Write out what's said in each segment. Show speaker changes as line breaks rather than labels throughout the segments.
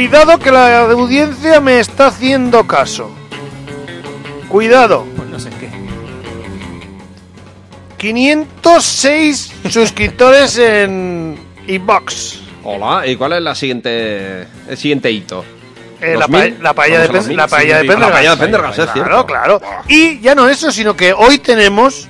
Cuidado que la audiencia me está haciendo caso. Cuidado.
Pues no sé qué.
506 suscriptores en iVoox.
Hola, ¿y cuál es el siguiente hito?
La paella de Pendergast.
La paella de Pendergast, es cierto.
Claro. Y ya no eso, sino que hoy tenemos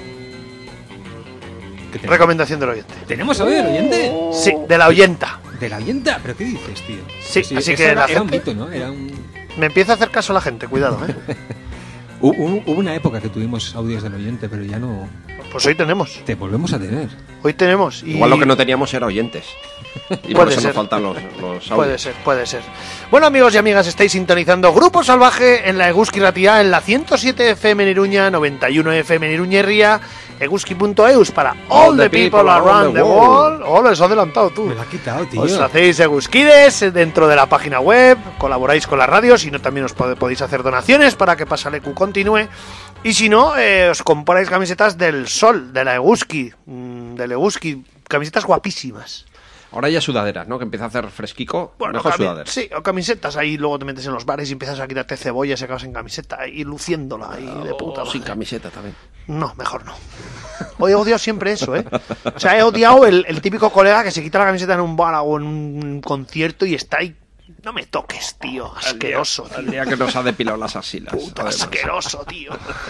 recomendación del oyente.
¿Tenemos hoy el oyente?
Sí, de la oyenta.
¿De la oyenta? ¿Pero qué dices, tío?
Sí, así que
era un mito, ¿no?
Me empieza a hacer caso la gente, cuidado, ¿eh?
Hubo una época que tuvimos audios del oyente, pero ya no...
Pues hoy tenemos.
Te volvemos a tener.
Hoy tenemos. Y...
Igual lo que no teníamos era oyentes. Y por eso nos faltan los audios.
Puede ser. Bueno, amigos y amigas, estáis sintonizando Grupo Salvaje en la Eguski Ratia, en la 107 FM en Iruña, 91 FM en Iruña y Ría, eguski.eus para all the people around the world. Oh, lo has adelantado tú.
Me lo ha quitado, tío.
Os hacéis eguskides dentro de la página web, colaboráis con la radio, si no también os podéis hacer donaciones para que Pasalecu continúe. Y si no, os compráis camisetas del Sol, de la Eguski, del Eguski, camisetas guapísimas.
Ahora ya sudaderas, ¿no? Que empieza a hacer fresquico.
Bueno,
mejor sudaderas.
Sí, o camisetas. Ahí luego te metes en los bares y empiezas a quitarte cebollas y acabas en camiseta y luciéndola ahí de puta madre.
Sin camiseta también.
No, mejor no. Hoy he odiado siempre eso, ¿eh? O sea, he odiado el típico colega que se quita la camiseta en un bar o en un concierto y está ahí. No me toques, tío. Asqueroso, tío.
El día que nos ha depilado las axilas.
Puto asqueroso, tío.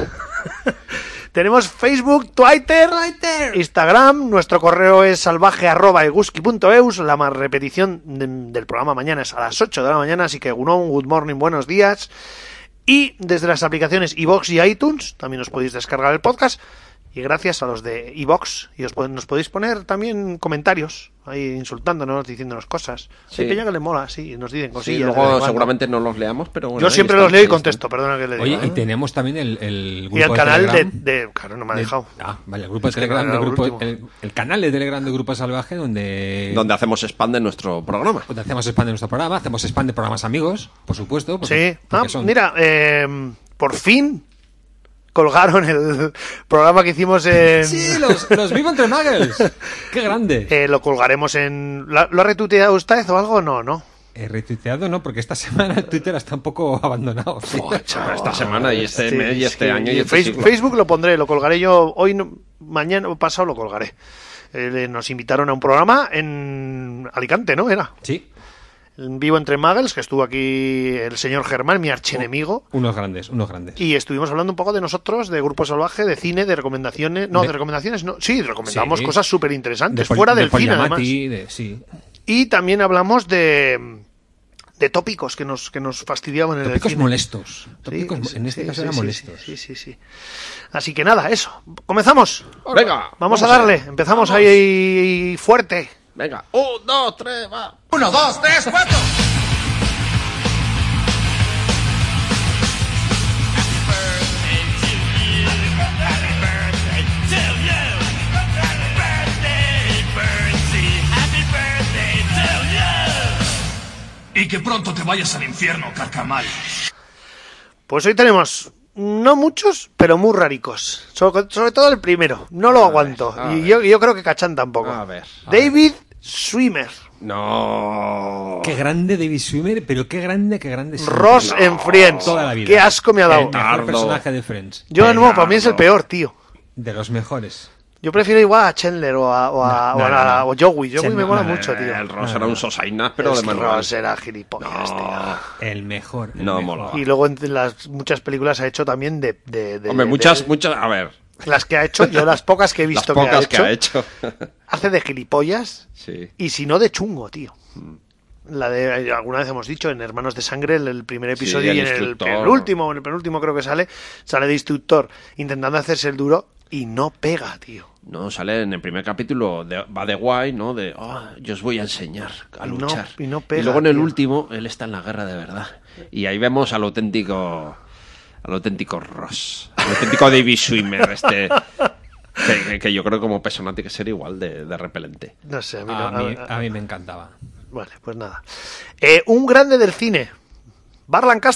Tenemos Facebook, Twitter, Instagram. Nuestro correo es salvaje@eguski.eus. La más repetición del programa mañana es a las 8 de la mañana. Así que good morning, buenos días. Y desde las aplicaciones iVoox y iTunes también os podéis descargar el podcast. Y gracias a los de iVoox. Y nos podéis poner también comentarios ahí insultándonos, diciéndonos cosas.
Sí.
Hay peña que le mola, sí, nos dicen cosillas.
Sí, luego seguramente no los leamos, pero bueno.
Yo siempre los leo y contesto, perdona que le diga.
Oye, y tenemos también el grupo
y el canal
de
claro, no me ha dejado.
Vale, el grupo de Telegram el canal de Telegram de Grupo Salvaje donde
hacemos spam de nuestro programa.
Donde hacemos spam de nuestro programa, hacemos spam de programas amigos, por supuesto.
Sí, mira, por fin colgaron el programa que hicimos en...
Sí, los Vivo entre Muggles. ¡Qué grande!
Lo colgaremos en... ¿Lo ha retuiteado usted o algo? No.
Retuiteado no, porque esta semana el Twitter está un poco abandonado. Sí.
Esta semana y este mes y este año y este siglo.
Facebook lo pondré, lo colgaré yo hoy, mañana o pasado lo colgaré. Nos invitaron a un programa en Alicante, ¿no? Era.
Sí.
En Vivo entre Muggles, que estuvo aquí el señor Germán, mi archienemigo.
Unos grandes.
Y estuvimos hablando un poco de nosotros, de Grupo Salvaje, de cine, de recomendaciones. No, de recomendaciones no. Sí, recomendamos cosas súper interesantes, fuera del cine, además.
Sí.
Y también hablamos de tópicos que nos fastidiaban en el cine.
Tópicos molestos. En este caso eran molestos.
Sí. Así que nada, eso. ¿Comenzamos?
Venga.
Vamos a darle. Empezamos ahí fuerte.
Venga, 1, 2, 3, va.
1, 2, 3, 4. Y que pronto te vayas al infierno, carcamal.
Pues hoy tenemos no muchos, pero muy raricos. Sobre todo el primero. No lo aguanto. Y yo creo que Cachán tampoco.
A ver.
David Schwimmer.
No.
Qué grande David Schwimmer, pero qué grande.
Ross en Friends.
Toda la vida.
Qué asco me ha dado.
El mejor personaje de Friends.
Yo, no, para mí es el peor, tío.
De los mejores.
Yo prefiero igual a Chandler o Joey. Joey me mola mucho, tío.
El Ross era un sosainas, pero de manual.
Ross era gilipollas, tío.
El mejor.
Mola.
Y luego en las muchas películas ha hecho también de
Hombre, muchas, a ver.
Las que ha hecho, yo las pocas que he visto
que ha hecho.
Hace de gilipollas.
Sí.
Y si no, de chungo, tío. La de, alguna vez hemos dicho, en Hermanos de Sangre, el primer episodio,
sí,
y en el penúltimo creo que sale de instructor intentando hacerse el duro y no pega, tío.
No, sale en el primer capítulo, va de guay, ¿no? Yo os voy a enseñar a luchar.
Y no pega,
y luego en el
tío.
último, él está en la guerra de verdad. Y ahí vemos al auténtico Ross, al auténtico David Schwimmer, que yo creo que como persona tiene que ser igual de repelente.
No sé,
a mí me encantaba.
Vale, pues nada. Un grande del cine, Burt Lancaster.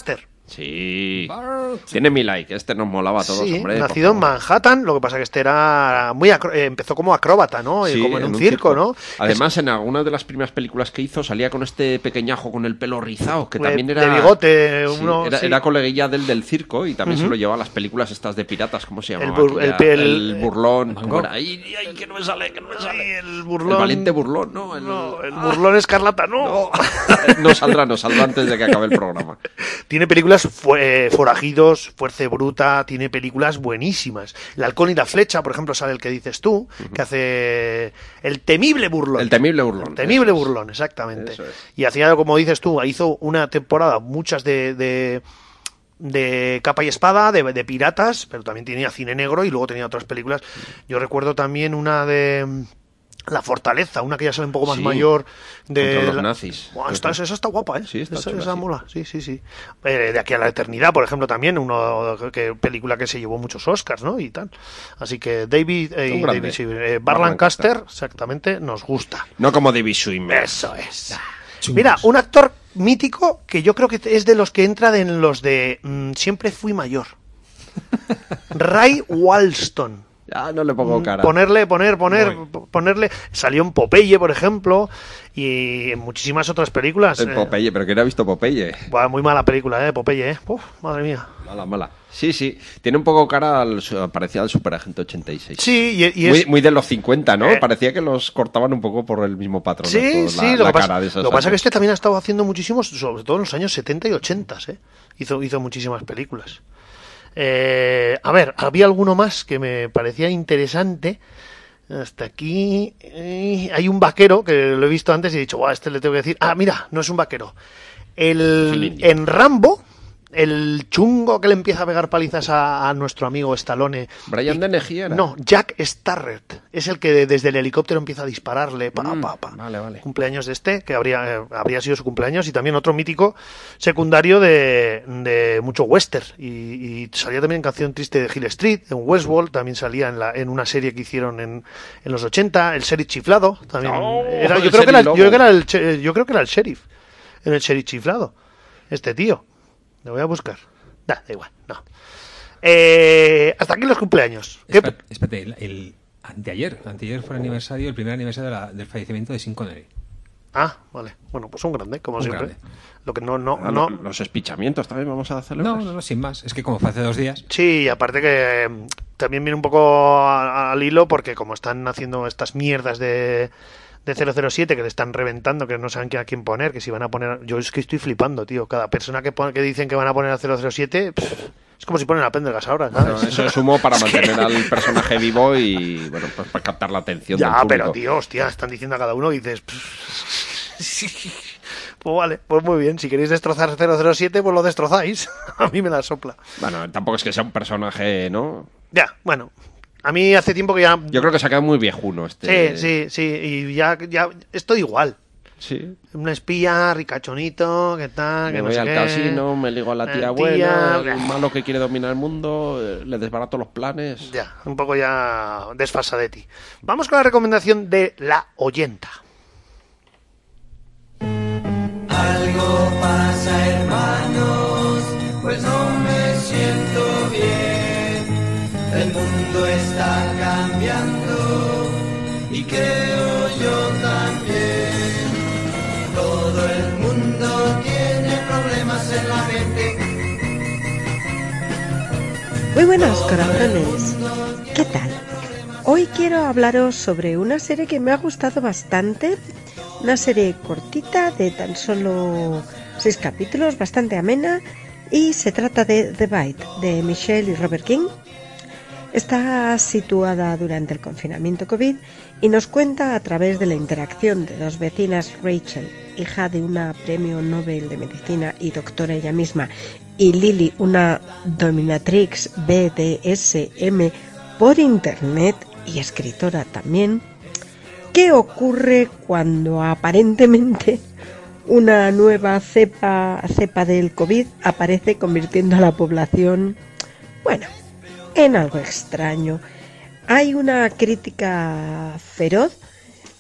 Sí. Tiene mi like. Este nos molaba a todos,
Sí,
hombre.
nacido en Manhattan, lo que pasa que este era empezó como acróbata, ¿no?
Sí,
como en un circo, ¿no?
Además, en algunas de las primeras películas que hizo salía con este pequeñajo con el pelo rizado, que también era...
De bigote.
Sí,
uno,
era coleguilla del circo y también se lo llevaba a las películas estas de piratas, ¿cómo se llamaba?
El
burlón. ¿Cómo era? Ay, que no me sale,
el burlón.
El valiente burlón, ¿no?
El burlón escarlata, no.
No saldrá antes de que acabe el programa.
Tiene películas Forajidos, Fuerza Bruta, tiene películas buenísimas. El halcón y la flecha, por ejemplo, sale el que dices tú, que hace el temible burlón.
El temible burlón.
El temible burlón, exactamente.
Eso es.
Y hacía, como dices tú, hizo una temporada, muchas de capa y espada, de piratas, pero también tenía cine negro y luego tenía otras películas. Yo recuerdo también una de... La Fortaleza, una que ya sale un poco más mayor de
contra los nazis.
Buah, esa está guapa, ¿eh?
Sí,
esa
chula,
mola, sí. De aquí a la eternidad, por ejemplo, también película que se llevó muchos Oscars, ¿no? Y tal. Así que Barlan Caster, exactamente, nos gusta.
No como David Schwimmer.
Eso es. Mira, un actor mítico que yo creo que es de los que entra en los de Siempre fui mayor. Ray Walston.
Ya no le pongo cara.
Ponerle. Salió en Popeye, por ejemplo, y en muchísimas otras películas.
El Popeye, pero ¿quién ha visto Popeye?
Buah, muy mala película, Popeye, Uf, madre mía.
Mala. Sí. Tiene un poco cara parecía al Superagente 86.
Sí, y
es... Muy de los 50, ¿no? Parecía que los cortaban un poco por el mismo patrón.
Sí,
lo que pasa
es que este también ha estado haciendo muchísimos, sobre todo en los años 70 y 80, Hizo muchísimas películas. A ver, había alguno más que me parecía interesante. Hasta aquí hay un vaquero que lo he visto antes y he dicho, guau, este le tengo que decir. Ah, mira, no es un vaquero. En Rambo, el chungo que le empieza a pegar palizas a nuestro amigo Stallone.
Brian Dennehy era.
No, Jack Starrett. Es el que desde el helicóptero empieza a dispararle.
Vale.
Cumpleaños de que habría sido su cumpleaños. Y también otro mítico secundario de mucho western. Y salía también en Canción Triste de Hill Street, en Westworld. También salía en una serie que hicieron en los 80. El Sheriff Chiflado. También yo creo que era el sheriff. En el Sheriff Chiflado. Este tío. Lo voy a buscar. Da igual, no. Hasta aquí los cumpleaños.
Espérate, el anteayer fue el primer aniversario del fallecimiento de Sean Connery.
Ah, vale. Bueno, pues un grande, como siempre.
Grande.
Lo que no.
Los espichamientos también vamos a hacerlo.
No, sin más. Es que como fue hace 2 días.
Sí, y aparte que también viene un poco al hilo porque como están haciendo estas mierdas de 007 que le están reventando, que no saben a quién poner, que si van a poner... Yo es que estoy flipando, tío. Cada persona que dicen que van a poner a 007... es como si ponen a Pendergast ahora, ¿sabes?
Bueno, eso es humo para mantener al personaje vivo y, bueno, pues para captar la atención del público.
Pero, tío, hostia, están diciendo a cada uno y dices... Pues vale, pues muy bien. Si queréis destrozar 007, pues lo destrozáis. A mí me la sopla.
Bueno, tampoco es que sea un personaje, ¿no?
Ya, bueno... A mí hace tiempo que ya...
Yo creo que se ha quedado muy viejuno este...
Sí, y ya estoy igual.
Sí.
Un espía, ricachonito, ¿qué tal?
Me voy al casino, me ligo a la tía buena, el malo que quiere dominar el mundo, le desbarato los planes...
Ya, un poco ya desfasadetti. Vamos con la recomendación de la oyenta.
Algo pasa, hermanos, pues no me siento bien. El mundo está cambiando y creo yo también. Todo el mundo tiene problemas en la mente.
Muy buenas, corazones. ¿Qué tal? Hoy quiero hablaros sobre una serie que me ha gustado bastante. Una serie cortita de tan solo 6 capítulos, bastante amena. Y se trata de The Bite, de Michelle y Robert King. Está situada durante el confinamiento COVID y nos cuenta a través de la interacción de 2 vecinas, Rachel, hija de una premio Nobel de Medicina y doctora ella misma, y Lily, una dominatrix BDSM por internet y escritora también, ¿qué ocurre cuando aparentemente una nueva cepa del COVID aparece convirtiendo a la población, bueno, en algo extraño? Hay una crítica feroz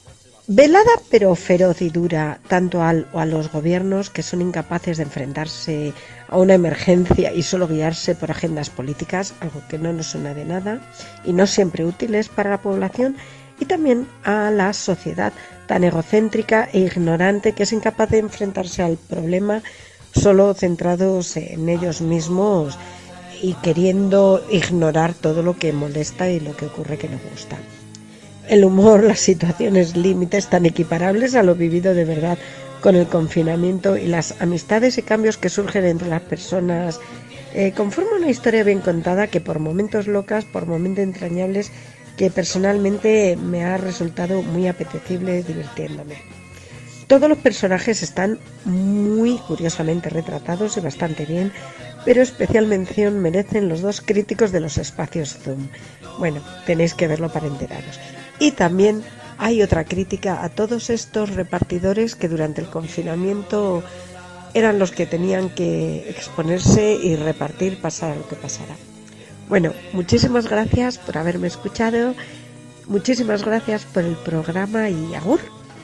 Velada pero feroz y dura, tanto a los gobiernos que son incapaces de enfrentarse a una emergencia y solo guiarse por agendas políticas, algo que no nos suena de nada y no siempre útiles para la población, y también a la sociedad tan egocéntrica e ignorante que es incapaz de enfrentarse al problema solo centrados en ellos mismos y queriendo ignorar todo lo que molesta y lo que ocurre que no gusta. El humor, las situaciones límites tan equiparables a lo vivido de verdad con el confinamiento y las amistades y cambios que surgen entre las personas conforma una historia bien contada que por momentos locas, por momentos entrañables, que personalmente me ha resultado muy apetecible divirtiéndome. Todos los personajes están muy curiosamente retratados y bastante bien, pero especial mención merecen los 2 críticos de los espacios Zoom. Bueno, tenéis que verlo para enteraros. Y también hay otra crítica a todos estos repartidores que durante el confinamiento eran los que tenían que exponerse y repartir pasara lo que pasara. Bueno, muchísimas gracias por haberme escuchado, muchísimas gracias por el programa y agur.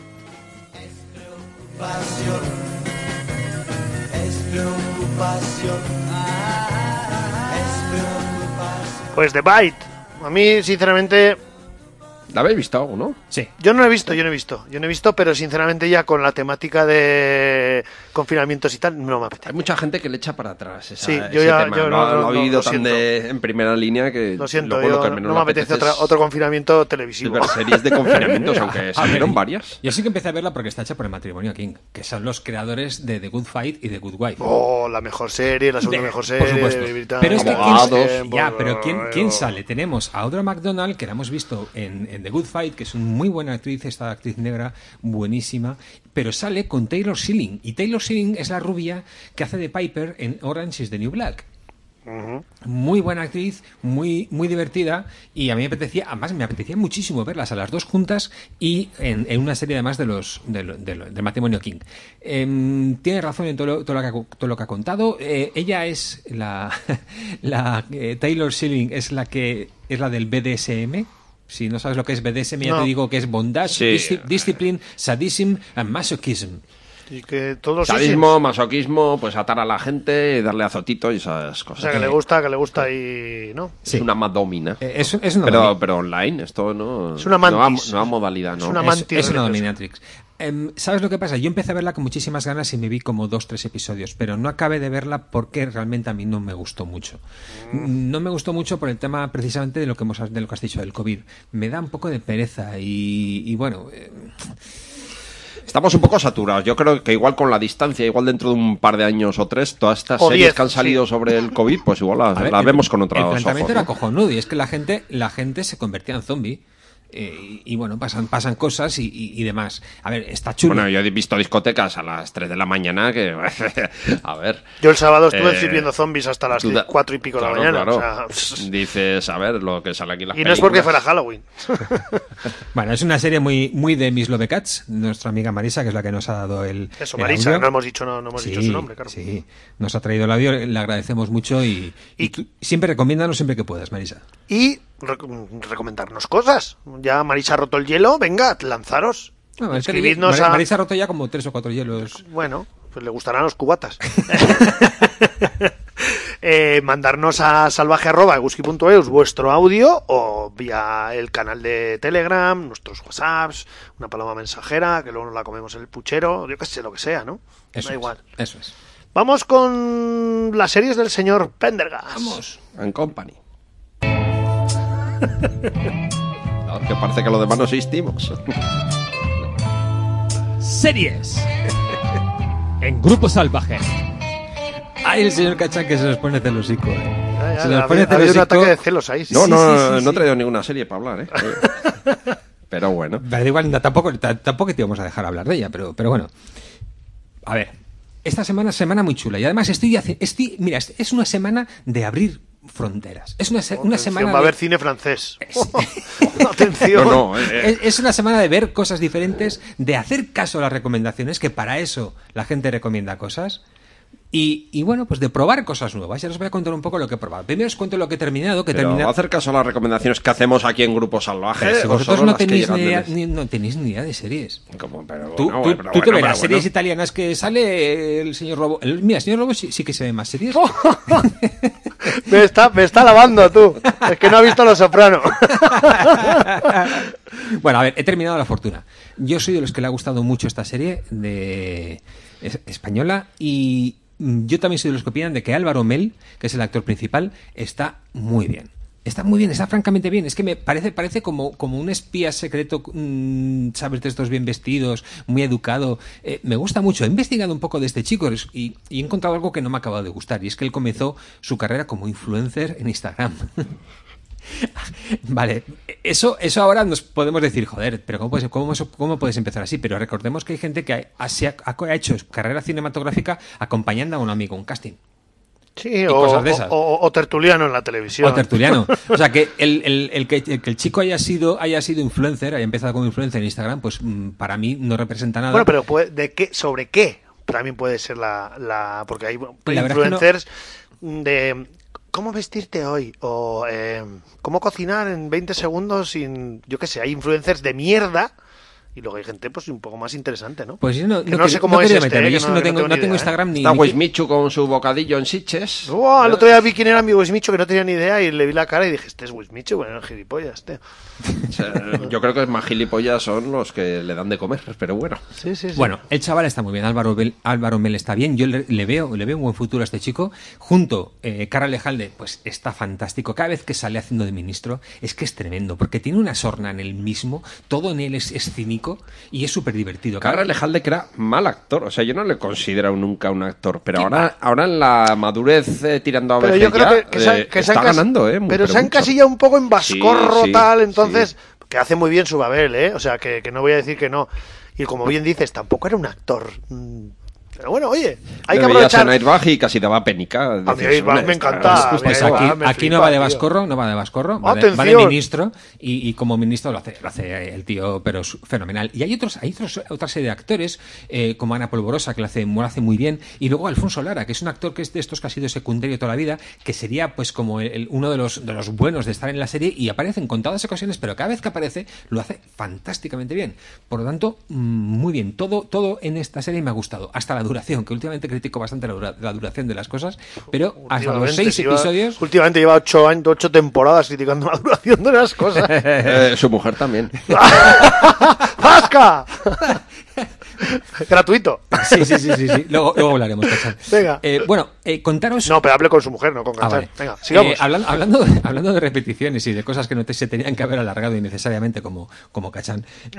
Pues The Bite. A mí, sinceramente...
¿La habéis visto algo, no?
Sí.
Yo no he visto, pero sinceramente ya con la temática de confinamientos y tal, no me apetece.
Hay mucha gente que le echa para atrás
Sí,
ese
yo ya
tema.
yo
Lo ha vivido
lo
tan
siento.
en primera línea que
Lo siento,
luego lo que
yo
menos
no me apetece
es
otro confinamiento televisivo.
ver series de confinamientos, aunque salieron varias.
Yo sí que empecé a verla porque está hecha por el Matrimonio King, que son los creadores de The Good Fight y The Good Wife.
Oh, la mejor serie, la segunda mejor serie.
Por supuesto.
Británica.
Pero es que
Abogados.
¿quién sale? Tenemos a Audra McDonald, que la hemos visto en The Good Fight, que es una muy buena actriz, esta actriz negra buenísima, pero sale con Taylor Schilling, y Taylor Schilling es la rubia que hace de Piper en Orange is the New Black. Muy buena actriz, muy divertida, y a mí me apetecía muchísimo verlas a las dos juntas y en una serie además del Matrimonio King. Tiene razón en todo lo que ha contado. Ella es Taylor Schilling es la del BDSM. Si no sabes lo que es BDSM, ya te digo que es bondage, discipline, sadism and masochism.
Y que todos
Sadismo, masoquismo, pues atar a la gente, darle azotito y esas
O
cosas.
sea, que le gusta y... ¿no?
Es una madomina.
Es una dominatrix.
Pero online, esto no...
Es una mantis.
Nueva modalidad, ¿no?
Es una mantis.
Es una dominatrix. ¿Sabes lo que pasa? Yo empecé a verla con muchísimas ganas y me vi como 2-3 episodios, pero no acabé de verla porque realmente a mí no me gustó mucho. No me gustó mucho por el tema precisamente de lo que has dicho del COVID. Me da un poco de pereza y bueno...
Estamos un poco saturados. Yo creo que igual con la distancia, igual dentro de un par de años o 3, todas estas
O
series
10,
que han salido sobre el COVID, pues igual las vemos con otros
El
ojos.
planteamiento era
¿no?
cojonudo, y es que la gente se convertía en zombie. Y bueno, pasan cosas y demás. A ver, está chulo.
Bueno, yo he visto discotecas a las 3 de la mañana que... a ver...
Yo el sábado estuve viendo zombies hasta las 4 y pico de la mañana.
Claro.
O sea,
dices, a ver, lo que sale aquí en las
y no es porque
películas.
fuera Halloween.
Bueno, es una serie muy de Miss Love Cats, nuestra amiga Marisa, que es la que nos ha dado el
Eso,
el
Marisa,
audio.
no hemos dicho su nombre, claro.
Sí, nos ha traído el audio, le agradecemos mucho y tú siempre recomiéndanos siempre que puedas, Marisa.
Y recomendarnos cosas. Ya Marisa ha roto el hielo, venga, lanzaros.
No, es que
Escribidnos a...
Marisa ha roto ya como 3 o 4 hielos.
Bueno, pues le gustarán los cubatas. Mandarnos a salvaje@eguski.eus vuestro audio o vía el canal de Telegram, nuestros WhatsApps, una paloma mensajera, que luego nos la comemos en el puchero, yo qué sé, lo que sea, ¿no?
Eso
Da
es,
igual.
eso es.
Vamos con las series del señor Pendergast.
Vamos.
And Company. No, que parece que lo demás no existimos.
Series en Grupo Salvaje. Ay, el señor Cachán que se nos pone celosico,
Ya,
Se nos
ha
pone
habido un
celosico.
ataque de celos ahí. Sí.
No,
Sí,
no
sí.
he traído ninguna serie para hablar, Pero bueno.
Pero igual tampoco te íbamos a dejar hablar de ella, pero bueno. A ver, esta semana muy chula. Y además mira, es una semana de abrir fronteras. Es una semana
Va a
de...
haber cine francés. Atención.
No,
Es una semana de ver cosas diferentes, de hacer caso a las recomendaciones, que para eso la gente recomienda cosas. Y bueno, pues de probar cosas nuevas. Ya os voy a contar un poco lo que he probado. Primero os cuento lo que he terminado.
Pero hacer caso a las recomendaciones que hacemos aquí en Grupo Salvaje.
Pero si vosotros no tenéis no tenéis ni idea de series. Tú te verás series italianas que sale el señor Robo. Mira, el señor Robo sí que se ve más series.
me está lavando tú. Es que no ha visto Los Soprano.
Bueno, a ver, he terminado La Fortuna. Yo soy de los que le ha gustado mucho esta serie de española y yo también soy de los que opinan de que Álvaro Mel, que es el actor principal, está muy bien. Está muy bien, está francamente bien. Es que me parece como un espía secreto, ¿sabes? De estos bien vestidos, muy educado. Me gusta mucho. He investigado un poco de este chico y he encontrado algo que no me ha acabado de gustar. Y es que él comenzó su carrera como influencer en Instagram. Vale, eso ahora nos podemos decir, joder, pero ¿cómo puedes empezar así? Pero recordemos que hay gente que ha hecho carrera cinematográfica acompañando a un amigo, un casting.
Sí, o tertuliano en la televisión.
O tertuliano. O sea, que que el chico haya sido influencer, haya empezado como influencer en Instagram, pues para mí no representa nada.
Bueno, pero ¿sobre qué? También puede ser porque hay influencers de cómo vestirte hoy o cómo cocinar en 20 segundos sin, yo qué sé, hay influencers de mierda. Y luego hay gente pues un poco más interesante, ¿no?
Pues yo no sé
cómo es
meterme. Yo no tengo Instagram ni...
Está Wismichu con su bocadillo en Sitges.
El otro día vi quién era mi Wismichu, que no tenía ni idea, y le vi la cara y dije, este es Wismichu, bueno, gilipollas, tío.
O sea, yo creo que más gilipollas son los que le dan de comer, pero bueno.
Sí.
Bueno, el chaval está muy bien, Álvaro Mel está bien, yo le veo un buen futuro a este chico. Junto, Cara Lejalde, pues está fantástico. Cada vez que sale haciendo de ministro, es que es tremendo, porque tiene una sorna en él mismo, todo en él es cínico, y es súper divertido.
Cara Lejalde, que era mal actor, o sea, yo no le considero nunca un actor, pero ahora en la madurez tirando a
veces yo creo que
está ganando,
pero se ha encasillado un poco en Vascorro, tal, entonces, que hace muy bien su Babel, o sea, que no voy a decir que no. Y como bien dices, tampoco era un actor... Pero bueno, oye, hay que aprovechar.
Nightbag y casi daba pénica.
A mí me encanta.
Pues aquí no va de Vascorro, va de ministro y como ministro lo hace el tío, pero es fenomenal. Y hay otra serie de actores, como Ana Polvorosa, que lo hace muy bien, y luego Alfonso Lara, que es un actor que es de estos que ha sido secundario toda la vida, que sería pues como uno de los buenos de estar en la serie, y aparece en contadas ocasiones, pero cada vez que aparece lo hace fantásticamente bien. Por lo tanto, muy bien. Todo en esta serie me ha gustado, hasta la duración, que últimamente critico bastante la duración de las cosas, pero hasta los 6 episodios...
Últimamente lleva 8 temporadas criticando la duración de las cosas.
Su mujer también.
¡Fasca! Gratuito.
Sí. Luego hablaremos, Cachán.
Venga.
Contaros...
No, pero hable con su mujer, no con Cachán. Vale. Venga, sigamos.
Hablando de repeticiones y de cosas que no se tenían que haber alargado innecesariamente como Cachán.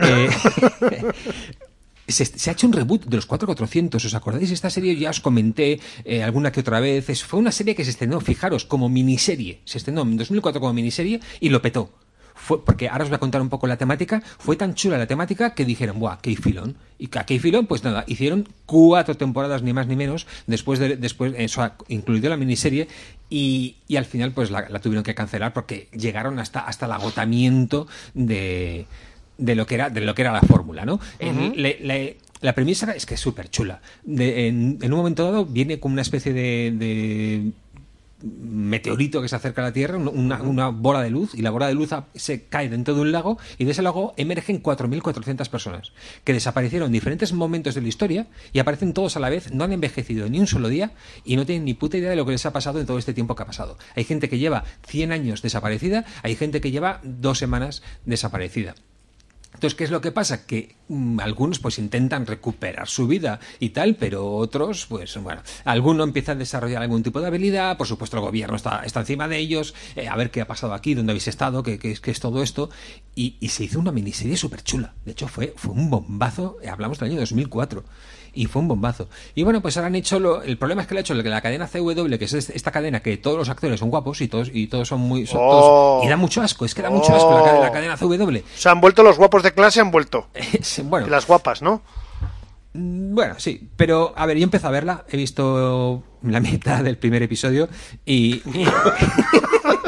Se ha hecho un reboot de los 4400, ¿os acordáis? Esta serie ya os comenté alguna que otra vez. Fue una serie que se estrenó, fijaros, como miniserie. Se estrenó en 2004 como miniserie y lo petó. Porque ahora os voy a contar un poco la temática. Fue tan chula la temática que dijeron, ¡buah, qué filón! Y a qué filón, pues nada, hicieron 4 temporadas, ni más ni menos, después eso incluido la miniserie, y al final pues la tuvieron que cancelar porque llegaron hasta el agotamiento de lo que era la fórmula, ¿no? Uh-huh. La premisa es que es súper chula. En un momento dado viene como una especie de meteorito que se acerca a la Tierra, una bola de luz, y la bola de luz se cae dentro de un lago, y de ese lago emergen 4.400 personas que desaparecieron en diferentes momentos de la historia y aparecen todos a la vez, no han envejecido ni un solo día y no tienen ni puta idea de lo que les ha pasado en todo este tiempo que ha pasado. Hay gente que lleva 100 años desaparecida, hay gente que lleva 2 semanas desaparecida. Entonces, ¿qué es lo que pasa? Que algunos pues intentan recuperar su vida y tal, pero otros, pues bueno, alguno empieza a desarrollar algún tipo de habilidad, por supuesto el gobierno está encima de ellos, a ver qué ha pasado aquí, dónde habéis estado, qué es todo esto, y se hizo una miniserie súper chula. De hecho, fue un bombazo, hablamos del año 2004. Y fue un bombazo. Y bueno, pues ahora han hecho el problema es que le ha hecho la cadena CW, que es esta cadena que todos los actores son guapos y todos son muy... todos, y da mucho asco, da mucho asco la cadena CW.
Se han vuelto los guapos de clase, han vuelto.
Bueno,
y las guapas, ¿no?
Bueno, sí, pero a ver, yo empecé a verla, he visto la mitad del primer episodio y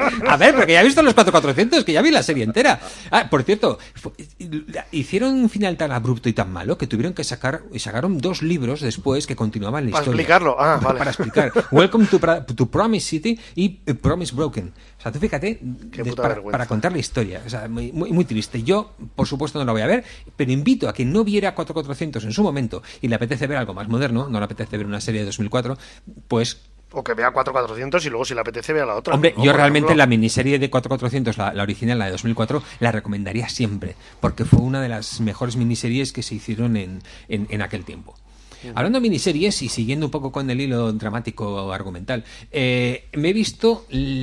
A ver, porque ya he visto los 4400, que ya vi la serie entera. Ah, por cierto, hicieron un final tan abrupto y tan malo que tuvieron que sacaron 2 libros después que continuaban la historia.
Para explicarlo. Vale.
Para explicar. Welcome to Promise City y Promise Broken. O sea, tú fíjate, para contar la historia. O sea, muy triste. Yo, por supuesto, no la voy a ver, pero invito a quien no viera 4400 en su momento y le apetece ver algo más moderno, no le apetece ver una serie de 2004, pues...
O que vea 4400 y luego si le apetece vea la otra.
Hombre,
¿no?
yo realmente la miniserie de 4400, la original, la de 2004, la recomendaría siempre, porque fue una de las mejores miniseries que se hicieron en aquel tiempo. Hablando de miniseries y siguiendo un poco con el hilo dramático argumental, me he visto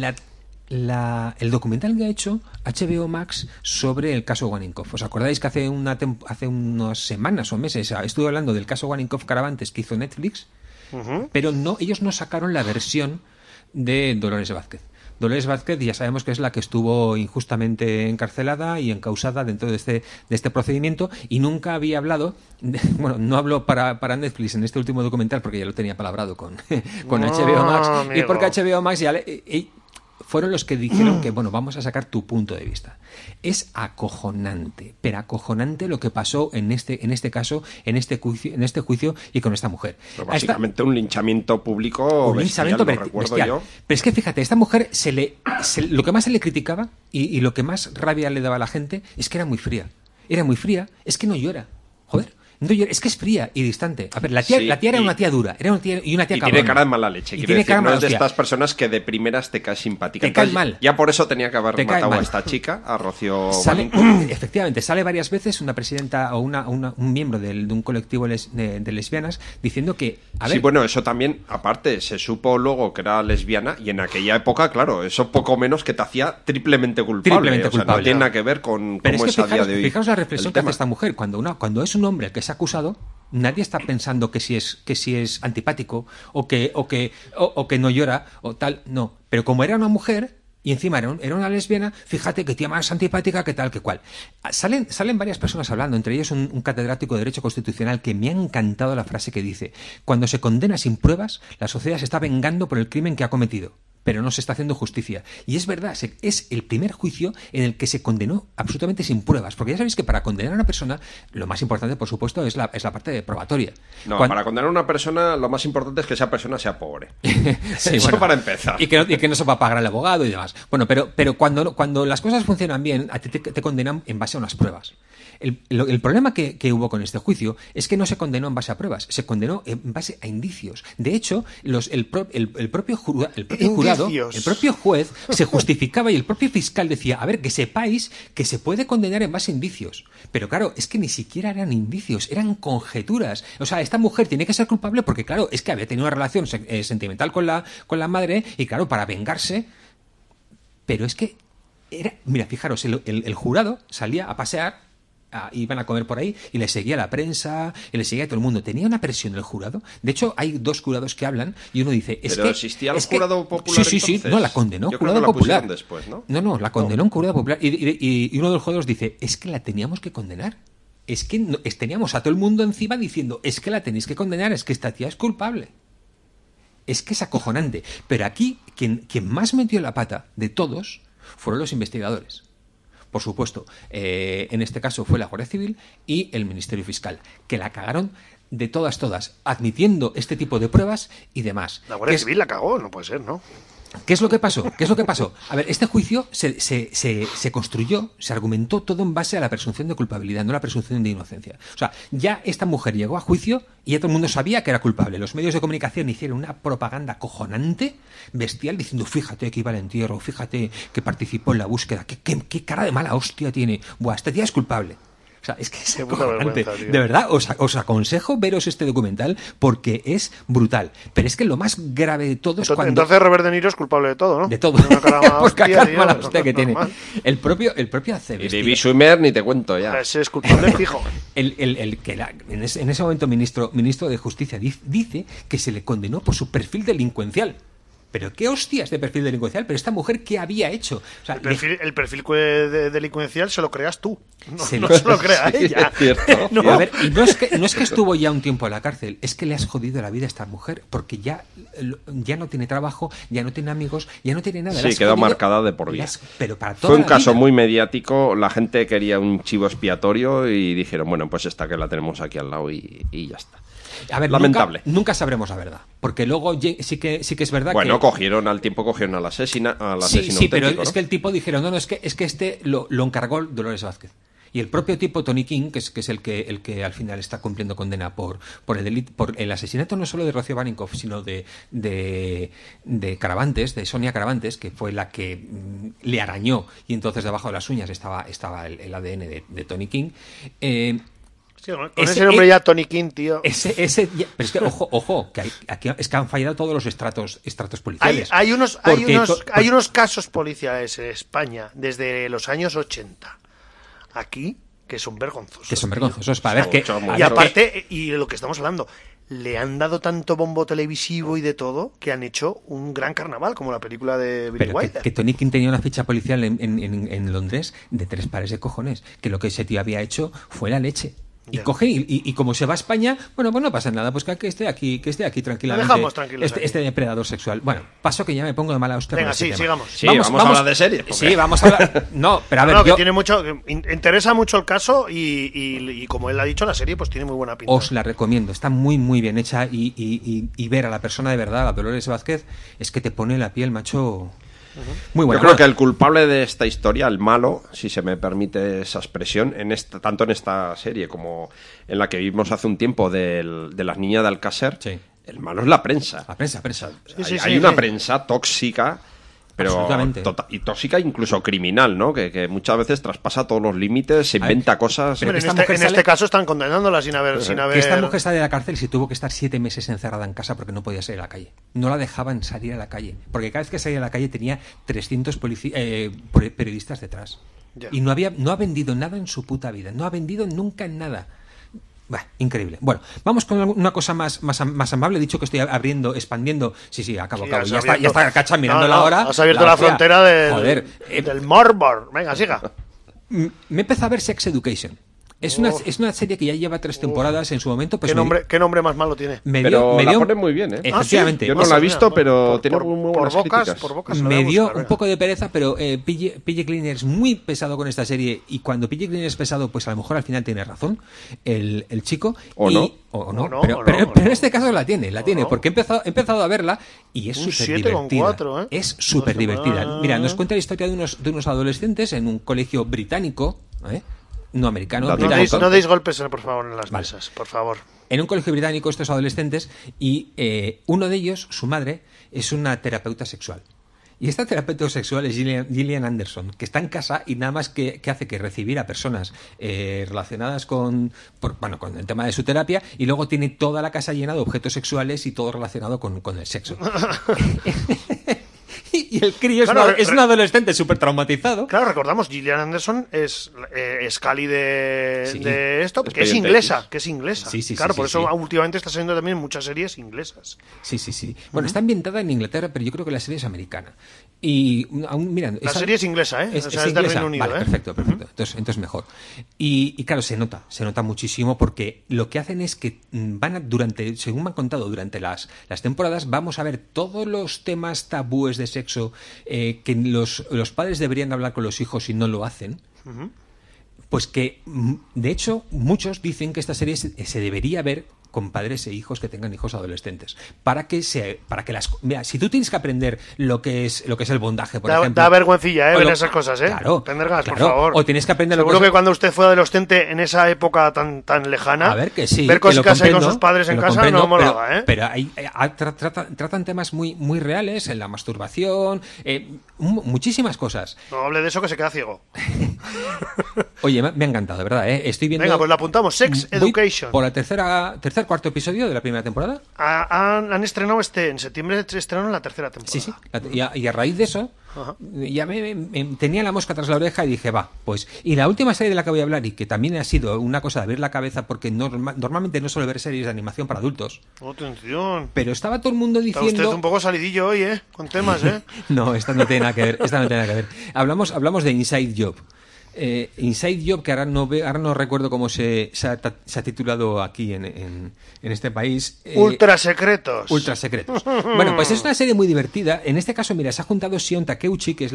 el documental que ha hecho HBO Max sobre el caso Waninkoff. ¿Os acordáis que hace unas semanas o meses estuve hablando del caso Waninkoff Caravantes que hizo Netflix? Pero ellos no sacaron la versión de Dolores Vázquez. Dolores Vázquez ya sabemos que es la que estuvo injustamente encarcelada y encausada dentro de este procedimiento y nunca había hablado, no habló para Netflix en este último documental porque ya lo tenía palabrado con HBO Max, amigo. Y porque HBO Max ya fueron los que dijeron que, vamos a sacar tu punto de vista. Es acojonante, pero acojonante lo que pasó en este caso, en este juicio y con esta mujer.
Pero básicamente un linchamiento público bestial, lo recuerdo yo.
Pero es que fíjate, esta mujer lo que más se le criticaba y lo que más rabia le daba a la gente es que era muy fría. Era muy fría, es que no llora. Joder. No, es que es fría y distante. A ver, la tía era una tía dura, una tía cabrona.
Tiene cara de mala leche. No es de estas personas que de primeras te caes simpática.
Te cae mal.
Ya por eso tenía que haber matado a esta chica, a Rocío.
Efectivamente, sale varias veces una presidenta o un miembro de un colectivo de lesbianas diciendo que...
Sí, eso también, aparte, se supo luego que era lesbiana y en aquella época, claro, eso poco menos que te hacía triplemente culpable. No tiene nada que ver con cómo es a día de hoy.
Fijaos la reflexión que hace esta mujer. Cuando es un hombre el que se ha acusado, nadie está pensando que si es antipático o que no llora o tal, no. Pero como era una mujer y encima era una lesbiana, fíjate que tía más antipática que tal que cual. Salen varias personas hablando, entre ellos un catedrático de Derecho Constitucional que me ha encantado la frase que dice: cuando se condena sin pruebas, la sociedad se está vengando por el crimen que ha cometido, pero no se está haciendo justicia. Y es verdad, es el primer juicio en el que se condenó absolutamente sin pruebas. Porque ya sabéis que para condenar a una persona, lo más importante, por supuesto, es la parte probatoria.
Para condenar a una persona, lo más importante es que esa persona sea pobre. Eso para empezar.
Y que no se va a pagar al abogado y demás. Bueno, pero cuando las cosas funcionan bien, a ti te condenan en base a unas pruebas. El problema que hubo con este juicio es que no se condenó en base a pruebas, se condenó en base a indicios. De hecho, el propio jurado, el propio juez se justificaba y el propio fiscal decía: a ver, que sepáis que se puede condenar en base a indicios. Pero claro, es que ni siquiera eran indicios, eran conjeturas. O sea, esta mujer tiene que ser culpable porque, claro, es que había tenido una relación sentimental con la madre y, claro, para vengarse. Pero es que mira, fijaros, el jurado salía a pasear, iban a comer por ahí y le seguía la prensa y le seguía todo el mundo. Tenía una presión el jurado. De hecho, hay 2 jurados que hablan y uno dice...
¿Pero existía el jurado popular
Sí,
entonces?
no, la condenó
Yo
jurado
creo que
popular.
la después, ¿no?
No, la condenó un jurado popular y uno de los jurados dice: es que la teníamos que condenar. Es que teníamos a todo el mundo encima diciendo: es que la tenéis que condenar, es que esta tía es culpable. Es que es acojonante. Pero aquí, quien más metió la pata de todos fueron los investigadores. Por supuesto, en este caso fue la Guardia Civil y el Ministerio Fiscal, que la cagaron de todas, admitiendo este tipo de pruebas y demás.
La Guardia Civil la cagó, no puede ser, ¿no?
¿Qué es lo que pasó? A ver, este juicio se construyó, se argumentó todo en base a la presunción de culpabilidad, no la presunción de inocencia. O sea, ya esta mujer llegó a juicio y ya todo el mundo sabía que era culpable. Los medios de comunicación hicieron una propaganda acojonante, bestial, diciendo: fíjate que iba al entierro, fíjate que participó en la búsqueda, qué cara de mala hostia tiene. Buah, esta tía es culpable. O sea, es que es acojonante. De verdad, os aconsejo veros este documental porque es brutal. Pero es que lo más grave de todo es cuando...
Entonces Robert De Niro es culpable de todo, ¿no?
De todo.
Una cara mala
hostia,
hostia,
mala hostia que tiene. El propio hace
Y David Schwimmer ni te cuento ya.
Ese es culpable fijo.
En ese momento ministro de Justicia dice que se le condenó por su perfil delincuencial. pero qué hostias de perfil delincuencial, pero esta mujer, ¿qué había hecho? O sea,
El perfil delincuencial se lo creas tú, no se lo crea
Sí,
ella.
es cierto.
No.
A ver, y no es que estuvo ya un tiempo en la cárcel, es que le has jodido la vida a esta mujer, porque ya no tiene trabajo, ya no tiene amigos, ya no tiene nada.
Sí, quedó marcada de por vida.
Pero para toda
Fue un
la
caso
vida.
muy mediático, la gente quería un chivo expiatorio y dijeron, bueno, pues esta que la tenemos aquí al lado y ya está.
A ver,
lamentable.
Nunca sabremos la verdad, porque luego sí que es verdad
Bueno,
que...
cogieron al asesino
Sí, pero
auténtico,
es
¿no?
que el tipo dijeron, es que este lo encargó Dolores Vázquez. Y el propio tipo, Tony King, que es el que al final está cumpliendo condena por el delito, por el asesinato no solo de Rocío Baninkoff, sino de Caravantes, de Sonia Caravantes, que fue la que le arañó y entonces debajo de las uñas estaba el ADN de Tony King.
Sí, con ese nombre ya Tony King, tío.
Pero es que, ojo, que aquí es que han fallado todos los estratos policiales.
Hay unos casos policiales en España desde los años 80 aquí que son vergonzosos.
Que son vergonzosos. Para ver que...
Y aparte, y lo que estamos hablando, le han dado tanto bombo televisivo y de todo que han hecho un gran carnaval, como la película de Billy
Pero
Wilder.
que Tony King tenía una ficha policial en Londres de 3 pares de cojones. Que lo que ese tío había hecho fue la leche. Y
Ya.
coge y como se va a España, bueno, pues no pasa nada, pues que esté aquí tranquilamente.
Lo dejamos tranquilos
este depredador sexual. Bueno, paso que ya me pongo de mala hostia.
Venga,
con este
sí,
tema.
sigamos.
Sí, vamos a hablar de series. Porque...
Sí, vamos a hablar. No, pero a ver,
que tiene mucho, que interesa mucho el caso y como él ha dicho, la serie pues tiene muy buena pinta.
os la recomiendo, está muy muy bien hecha y ver a la persona de verdad, a Dolores Vázquez, es que te pone la piel, macho. Muy bueno.
Yo creo que el culpable de esta historia, el malo, si se me permite esa expresión, tanto en esta serie como en la que vimos hace un tiempo de las niñas de Alcácer,
Sí.
el malo es la prensa.
La prensa.
Hay una prensa tóxica, pero
Absolutamente.
y tóxica, incluso criminal, ¿no? Que muchas veces traspasa todos los límites, se inventa cosas.
pero
Hombre,
que
en
esta mujer
este
sale-
caso están condenándola sin haber...
Que esta mujer sale de la cárcel y tuvo que estar 7 meses encerrada en casa porque no podía salir a la calle. No la dejaban salir a la calle. Porque cada vez que salía a la calle tenía 300 periodistas detrás.
Ya.
Y no ha vendido nada en su puta vida. No ha vendido nunca en nada. Bah, increíble. Bueno, vamos con una cosa más amable. He dicho que estoy expandiendo. Sí, acabo.
Sí,
Ya
has
está
abierto-
Cacha mirando
No,
la hora.
Has abierto la
hostia.
frontera
Joder,
del Morbor. Venga, siga.
me empezó a ver Sex Education. Es una serie que ya lleva 3 temporadas en su momento. Pues
¿Qué nombre más malo tiene?
Pero la ponen muy bien, ¿eh?
Efectivamente.
Yo no la he visto, pero tiene
por,
muy
por
buenas
bocas,
críticas.
por bocas.
Me dio un poco de pereza, pero PJ Cleaner es muy pesado con esta serie y cuando PJ Cleaner es pesado, pues a lo mejor al final tiene razón el chico.
O no.
Pero en este caso la tiene, porque he empezado a verla y es
Un
súper
7,4,
divertida.
¿eh?
Es súper divertida.
No está mal.
Mira, nos cuenta la historia de unos adolescentes en un colegio británico, no americano,
No
británico.
No deis golpes, por favor, en las
Vale.
mesas, por favor.
En un colegio británico estos adolescentes y uno de ellos, su madre, es una terapeuta sexual. Y esta terapeuta sexual es Gillian Anderson, que está en casa y nada más que hace que recibir a personas relacionadas con el tema de su terapia y luego tiene toda la casa llena de objetos sexuales y todo relacionado con el sexo. Y el crío es un adolescente súper traumatizado.
Claro, recordamos, Gillian Anderson es Scully
Sí.
de esto, que es
Expediente
inglesa,
X.
que es inglesa.
Sí,
Claro,
sí,
por
sí,
eso
sí.
últimamente está saliendo también muchas series inglesas.
Sí. Bueno, está ambientada en Inglaterra, pero yo creo que la serie es americana. Y aún, mira,
La serie es inglesa, ¿eh?
Es
O sea, es del
inglesa.
Reino Unido,
Vale,
¿eh?
perfecto. Entonces mejor. Y claro, se nota muchísimo porque lo que hacen es que según me han contado, durante las temporadas vamos a ver todos los temas tabúes de sexo que los padres deberían hablar con los hijos y no lo hacen. Pues que, de hecho, muchos dicen que esta serie se debería ver con padres e hijos que tengan hijos adolescentes. Mira, si tú tienes que aprender lo que es el bondaje, por ejemplo.
Da vergüencilla,
o
ver
lo-
esas cosas, ¿eh?
Claro.
Aprenderlas, por
claro.
favor.
O tienes que aprender
Seguro que cuando usted fue adolescente en esa época tan lejana,
A ver que sí.
ver
que lo
cosas ahí con
comprendo,
sus padres
que
en
lo
casa
comprendo,
no molaba, ¿eh?
Pero tratan temas muy, muy reales, en la masturbación, muchísimas cosas.
No hable de eso que se queda ciego.
Oye, me ha encantado, de verdad, ¿eh? Estoy viendo...
Venga, pues lo apuntamos. Sex
Voy
Education.
por la tercera el cuarto episodio de la primera temporada.
Han estrenado en septiembre estrenaron la tercera temporada.
Sí. Y a raíz de eso, ya me tenía la mosca tras la oreja y dije, va, pues... Y la última serie de la que voy a hablar, y que también ha sido una cosa de abrir la cabeza, porque normalmente no suelo ver series de animación para adultos.
Atención.
Pero estaba todo el mundo diciendo...
Está usted un poco salidillo hoy, con temas,
No, esta no tiene nada que ver. Hablamos de Inside Job. Inside Job, que ahora no recuerdo cómo se ha titulado aquí en este país.
Ultra secretos.
Bueno, pues es una serie muy divertida. En este caso, mira, se ha juntado Shion Takeuchi, que es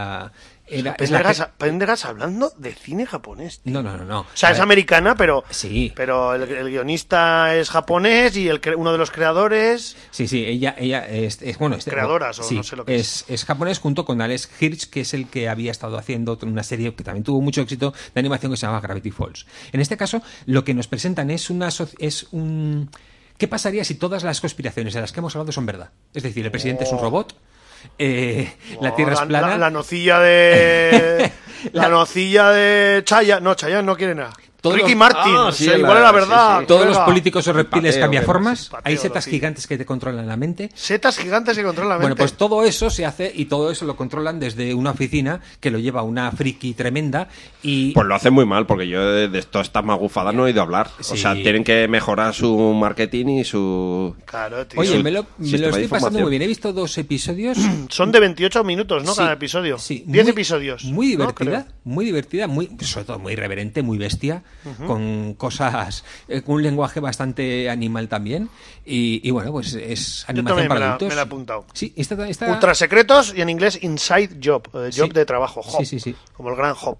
Pendergast hablando de cine japonés.
No.
O sea, es americana, pero
sí.
Pero el guionista es japonés y uno de los creadores...
Sí, ella es
creadoras, o no sé lo que es.
Es japonés, junto con Alex Hirsch, que es el que había estado haciendo una serie que también tuvo mucho éxito de animación que se llama Gravity Falls. En este caso, lo que nos presentan es un... ¿Qué pasaría si todas las conspiraciones de las que hemos hablado son verdad? Es decir, el presidente es un robot... la Tierra es plana.
La nocilla de... la nocilla de Chayanne. No, Chayanne no quiere nada. Ricky Martin. Igual era verdad.
Sí. Todos los políticos o reptiles cambiaformas. Hay setas
sí.
gigantes que te controlan la mente.
Setas gigantes que controlan la mente.
Bueno, pues todo eso se hace y todo eso lo controlan desde una oficina que lo lleva una friki tremenda y...
Pues lo hacen muy mal, porque yo de todas estas magufadas no he oído hablar.
Sí.
O sea, tienen que mejorar su marketing y su...
Claro, tío.
Oye, me lo estoy pasando muy bien. He visto 2 episodios.
Son de 28 minutos, ¿no?
Sí,
cada episodio.
Sí.
10 episodios.
Muy divertida, sobre todo muy irreverente, muy bestia, con cosas, con un lenguaje bastante animal también. Y bueno, pues es animación para adultos.
Me la he apuntado.
Sí, está...
Ultra secretos y en inglés Inside Job. Job de trabajo. Job.
Sí.
Como el gran Job.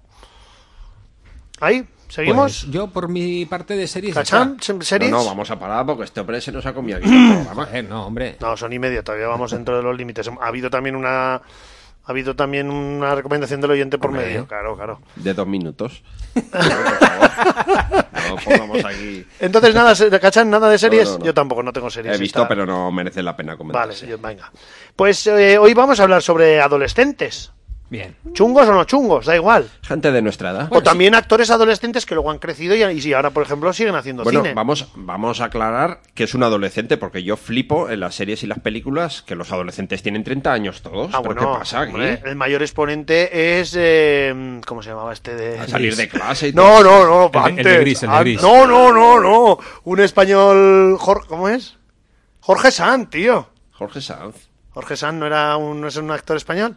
¿Ahí? ¿Seguimos?
Pues yo, por mi parte de series...
¿Cachán? ¿Series?
No, vamos a parar porque este hombre se nos ha comido aquí el programa.
No, hombre.
No, son y medio. Todavía vamos dentro de los límites. Ha habido también una recomendación del oyente por medio. Claro.
De 2 minutos. Por favor. No pongamos aquí.
Entonces, ¿cachan? ¿Nada de series?
No.
Yo tampoco, no tengo series.
He visto, pero no merece la pena comentarse.
Vale, venga. Pues hoy vamos a hablar sobre adolescentes.
Bien.
¿Chungos o no chungos? Da igual.
Gente de nuestra edad.
O también actores adolescentes que luego han crecido y ahora, por ejemplo, siguen haciendo cine.
Vamos a aclarar que es un adolescente, porque yo flipo en las series y las películas que los adolescentes tienen 30 años todos. ¿Pero qué pasa aquí?
Hombre, el mayor exponente es... ¿cómo se llamaba este de...?
A salir de clase y todo.
No,
El
antes.
de Gris.
No. Un español... ¿Cómo es? Jorge Sanz, tío.
Jorge Sanz.
Jorge Sanz no es un actor español.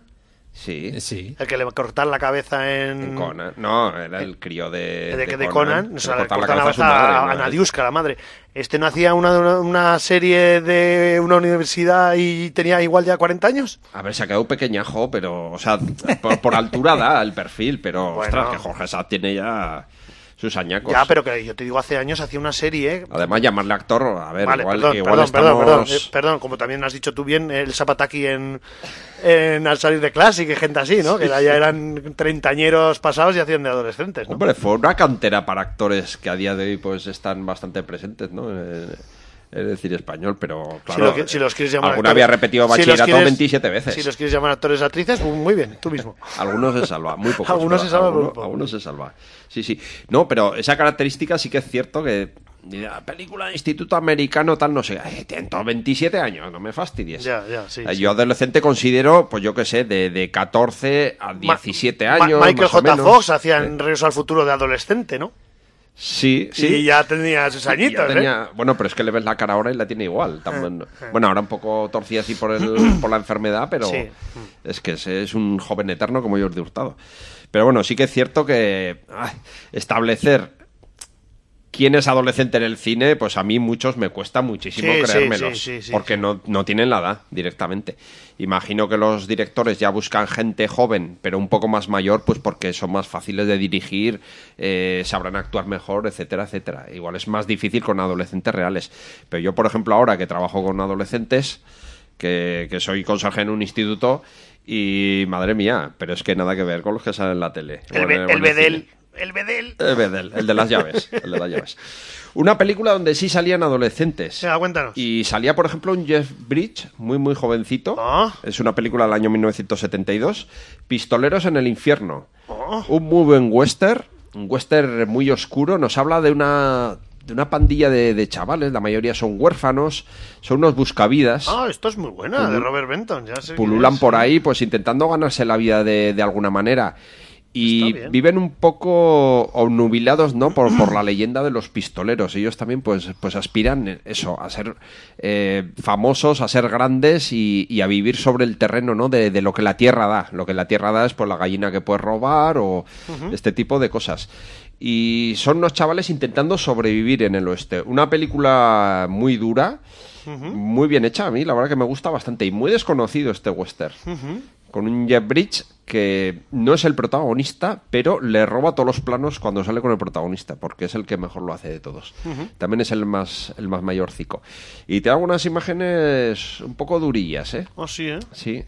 Sí.
El que le cortan la cabeza en
Conan. No, era el crío de
Conan. O sea, le cortan la cabeza
madre,
a Nadiuska, la madre. Este no hacía una serie de una universidad y tenía igual ya 40 años.
A ver, se ha quedado pequeñajo, pero, o sea, por altura da el perfil, pero, ostras, que Jorge Sanz tiene ya sus añacos.
Ya, pero que yo te digo, hace años hacía una serie...
Además, llamarle actor, a ver,
vale,
igual estamos...
Perdón, como también has dicho tú bien, el Zapataki en Al salir de clase y que gente así, ¿no? Que ya eran treintañeros pasados y hacían de adolescentes, ¿no?
Hombre, fue una cantera para actores que a día de hoy pues están bastante presentes, ¿no? Es decir, español, pero claro,
si los quieres llamar
alguna
actores,
había repetido bachillerato 27 veces.
Si los quieres llamar actores o actrices, muy bien, tú mismo.
Algunos se salva, muy pocos. Algunos se salva. Sí. No, pero esa característica sí que es cierto que la película de Instituto Americano tal, no sé, tengo 27 años, no me fastidies.
Ya, sí.
Yo adolescente considero, pues yo qué sé, de 14 a 17 años.
Michael J.
Fox
Fox hacía en Regreso al Futuro de adolescente, ¿no?
Sí.
Y ya tenía sus añitos,
Bueno, pero es que le ves la cara ahora y la tiene igual. Bueno, ahora un poco torcida así por la enfermedad, pero sí. Es que es un joven eterno como Jordi Hurtado. Pero bueno, sí que es cierto que establecer quién es adolescente en el cine, pues a mí muchos me cuesta muchísimo creérmelos, porque no tienen la edad directamente. Imagino que los directores ya buscan gente joven, pero un poco más mayor, pues porque son más fáciles de dirigir, sabrán actuar mejor, etcétera, etcétera. Igual es más difícil con adolescentes reales. Pero yo, por ejemplo, ahora que trabajo con adolescentes, que soy conserje en un instituto, y madre mía, pero es que nada que ver con los que salen en la tele.
El Bedel. El Bedel,
el de las llaves. Una película donde sí salían adolescentes.
Cuéntanos.
Y salía, por ejemplo, un Jeff Bridges, muy, muy jovencito. Es una película del año 1972. Pistoleros en el infierno. Un muy buen western. Un western muy oscuro. Nos habla de una una pandilla de chavales, la mayoría son huérfanos, son unos buscavidas.
Ah, esto es muy buena, de Robert Benton. Ya sé
Pululan por ahí, pues intentando ganarse la vida de alguna manera. Y viven un poco obnubilados, ¿no? Por la leyenda de los pistoleros. Ellos también pues aspiran eso, a ser famosos, a ser grandes y a vivir sobre el terreno, ¿no? De lo que la tierra da. Lo que la tierra da es pues la gallina que puedes robar o este tipo de cosas. Y son unos chavales intentando sobrevivir en el oeste. Una película muy dura, muy bien hecha. A mí la verdad que me gusta bastante y muy desconocido este western. Con un Jeff Bridges que no es el protagonista, pero le roba todos los planos cuando sale con el protagonista, porque es el que mejor lo hace de todos. También es el más mayorcico. Y te hago unas imágenes un poco durillas, ¿eh?
Oh, sí, ¿eh?
Sí.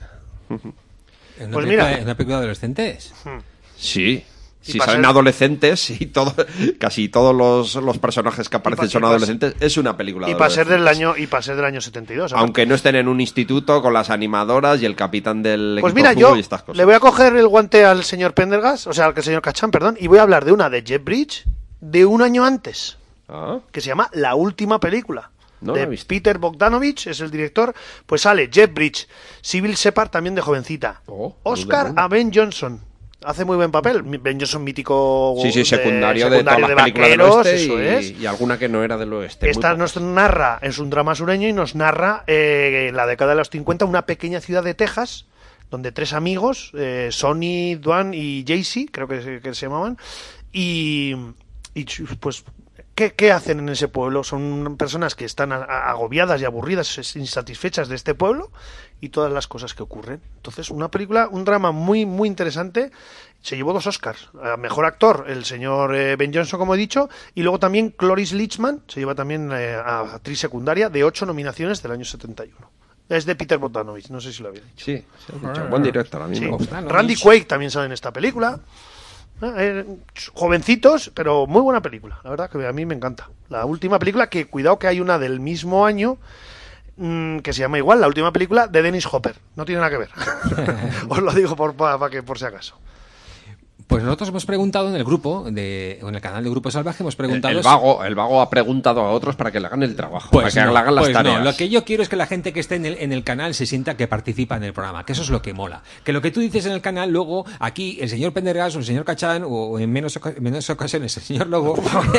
Pues mira.
¿Es una película de adolescentes?
Sí. Si salen adolescentes y casi todos los personajes que aparecen son adolescentes, es una película de adolescentes.
Y para ser del año 72.
Aunque no estén en un instituto con las animadoras y el capitán del
pues
equipo
mira,
de
yo
fútbol y estas cosas.
Le voy a coger el guante al señor Pendergast, o sea, al señor Cachán, perdón, y voy a hablar de una de Jeff Bridges de un año antes, que se llama La Última Película.
No
de Peter Bogdanovich, es el director. Pues sale Jeff Bridges, Sybil Shepherd también de jovencita, Oscar a Ben Johnson. Hace muy buen papel. Ben Johnson, mítico
secundario de todas las películas del oeste
eso es.
Y alguna que no era del oeste.
Esta nos narra, es un drama sureño y nos narra en la década de los 50 una pequeña ciudad de Texas donde tres amigos, Sonny, Dwan y Jaycee, creo que se llamaban, y pues ¿qué hacen en ese pueblo? Son personas que están agobiadas y aburridas, insatisfechas de este pueblo y todas las cosas que ocurren. Entonces, una película, un drama muy, muy interesante. Se llevó 2 Oscars. A mejor actor, el señor Ben Johnson, como he dicho, y luego también Cloris Leachman se lleva también a actriz secundaria de 8 nominaciones del año 71. Es de Peter Bogdanovich, no sé si lo había dicho.
Sí, buen director. A mí me
gusta. Randy Quaid también sale en esta película. Jovencitos, pero muy buena película. La verdad que a mí me encanta. La última película, que cuidado que hay una del mismo año que se llama igual, la última película de Dennis Hopper. No tiene nada que ver. Os lo digo por si acaso.
Pues nosotros hemos preguntado en el grupo, en el canal de Grupo Salvaje, hemos preguntado...
El vago ha preguntado a otros para que le hagan el trabajo, para que le hagan las tareas.
No, lo que yo quiero es que la gente que esté en el canal se sienta que participa en el programa, que eso es lo que mola. Que lo que tú dices en el canal, luego aquí el señor Pendergast o el señor Cachán, o en menos ocasiones el señor Lobo,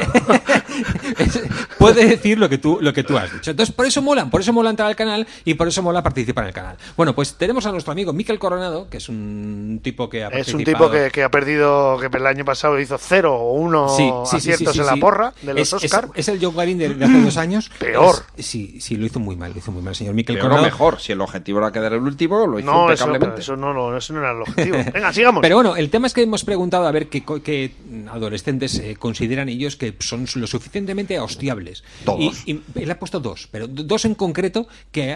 puede decir lo que tú has dicho. Entonces, por eso mola entrar al canal y por eso mola participar en el canal. Bueno, pues tenemos a nuestro amigo Mikel Coronado, que es un tipo que ha participado...
Es un tipo que ha perdido, que el año pasado hizo 0 o 1 aciertos en la porra de los Oscar.
Es el Joe Garin de hace 2 años.
Peor.
Sí, lo hizo muy mal, el señor Mikel
Coronado. Pero mejor, si el objetivo era quedar el último, lo hizo impecablemente.
Eso no era el objetivo. Venga, sigamos.
Pero bueno, el tema es que hemos preguntado a ver qué adolescentes consideran ellos que son lo suficientemente hostiables.
Todos.
Y él ha puesto 2, pero 2 en concreto,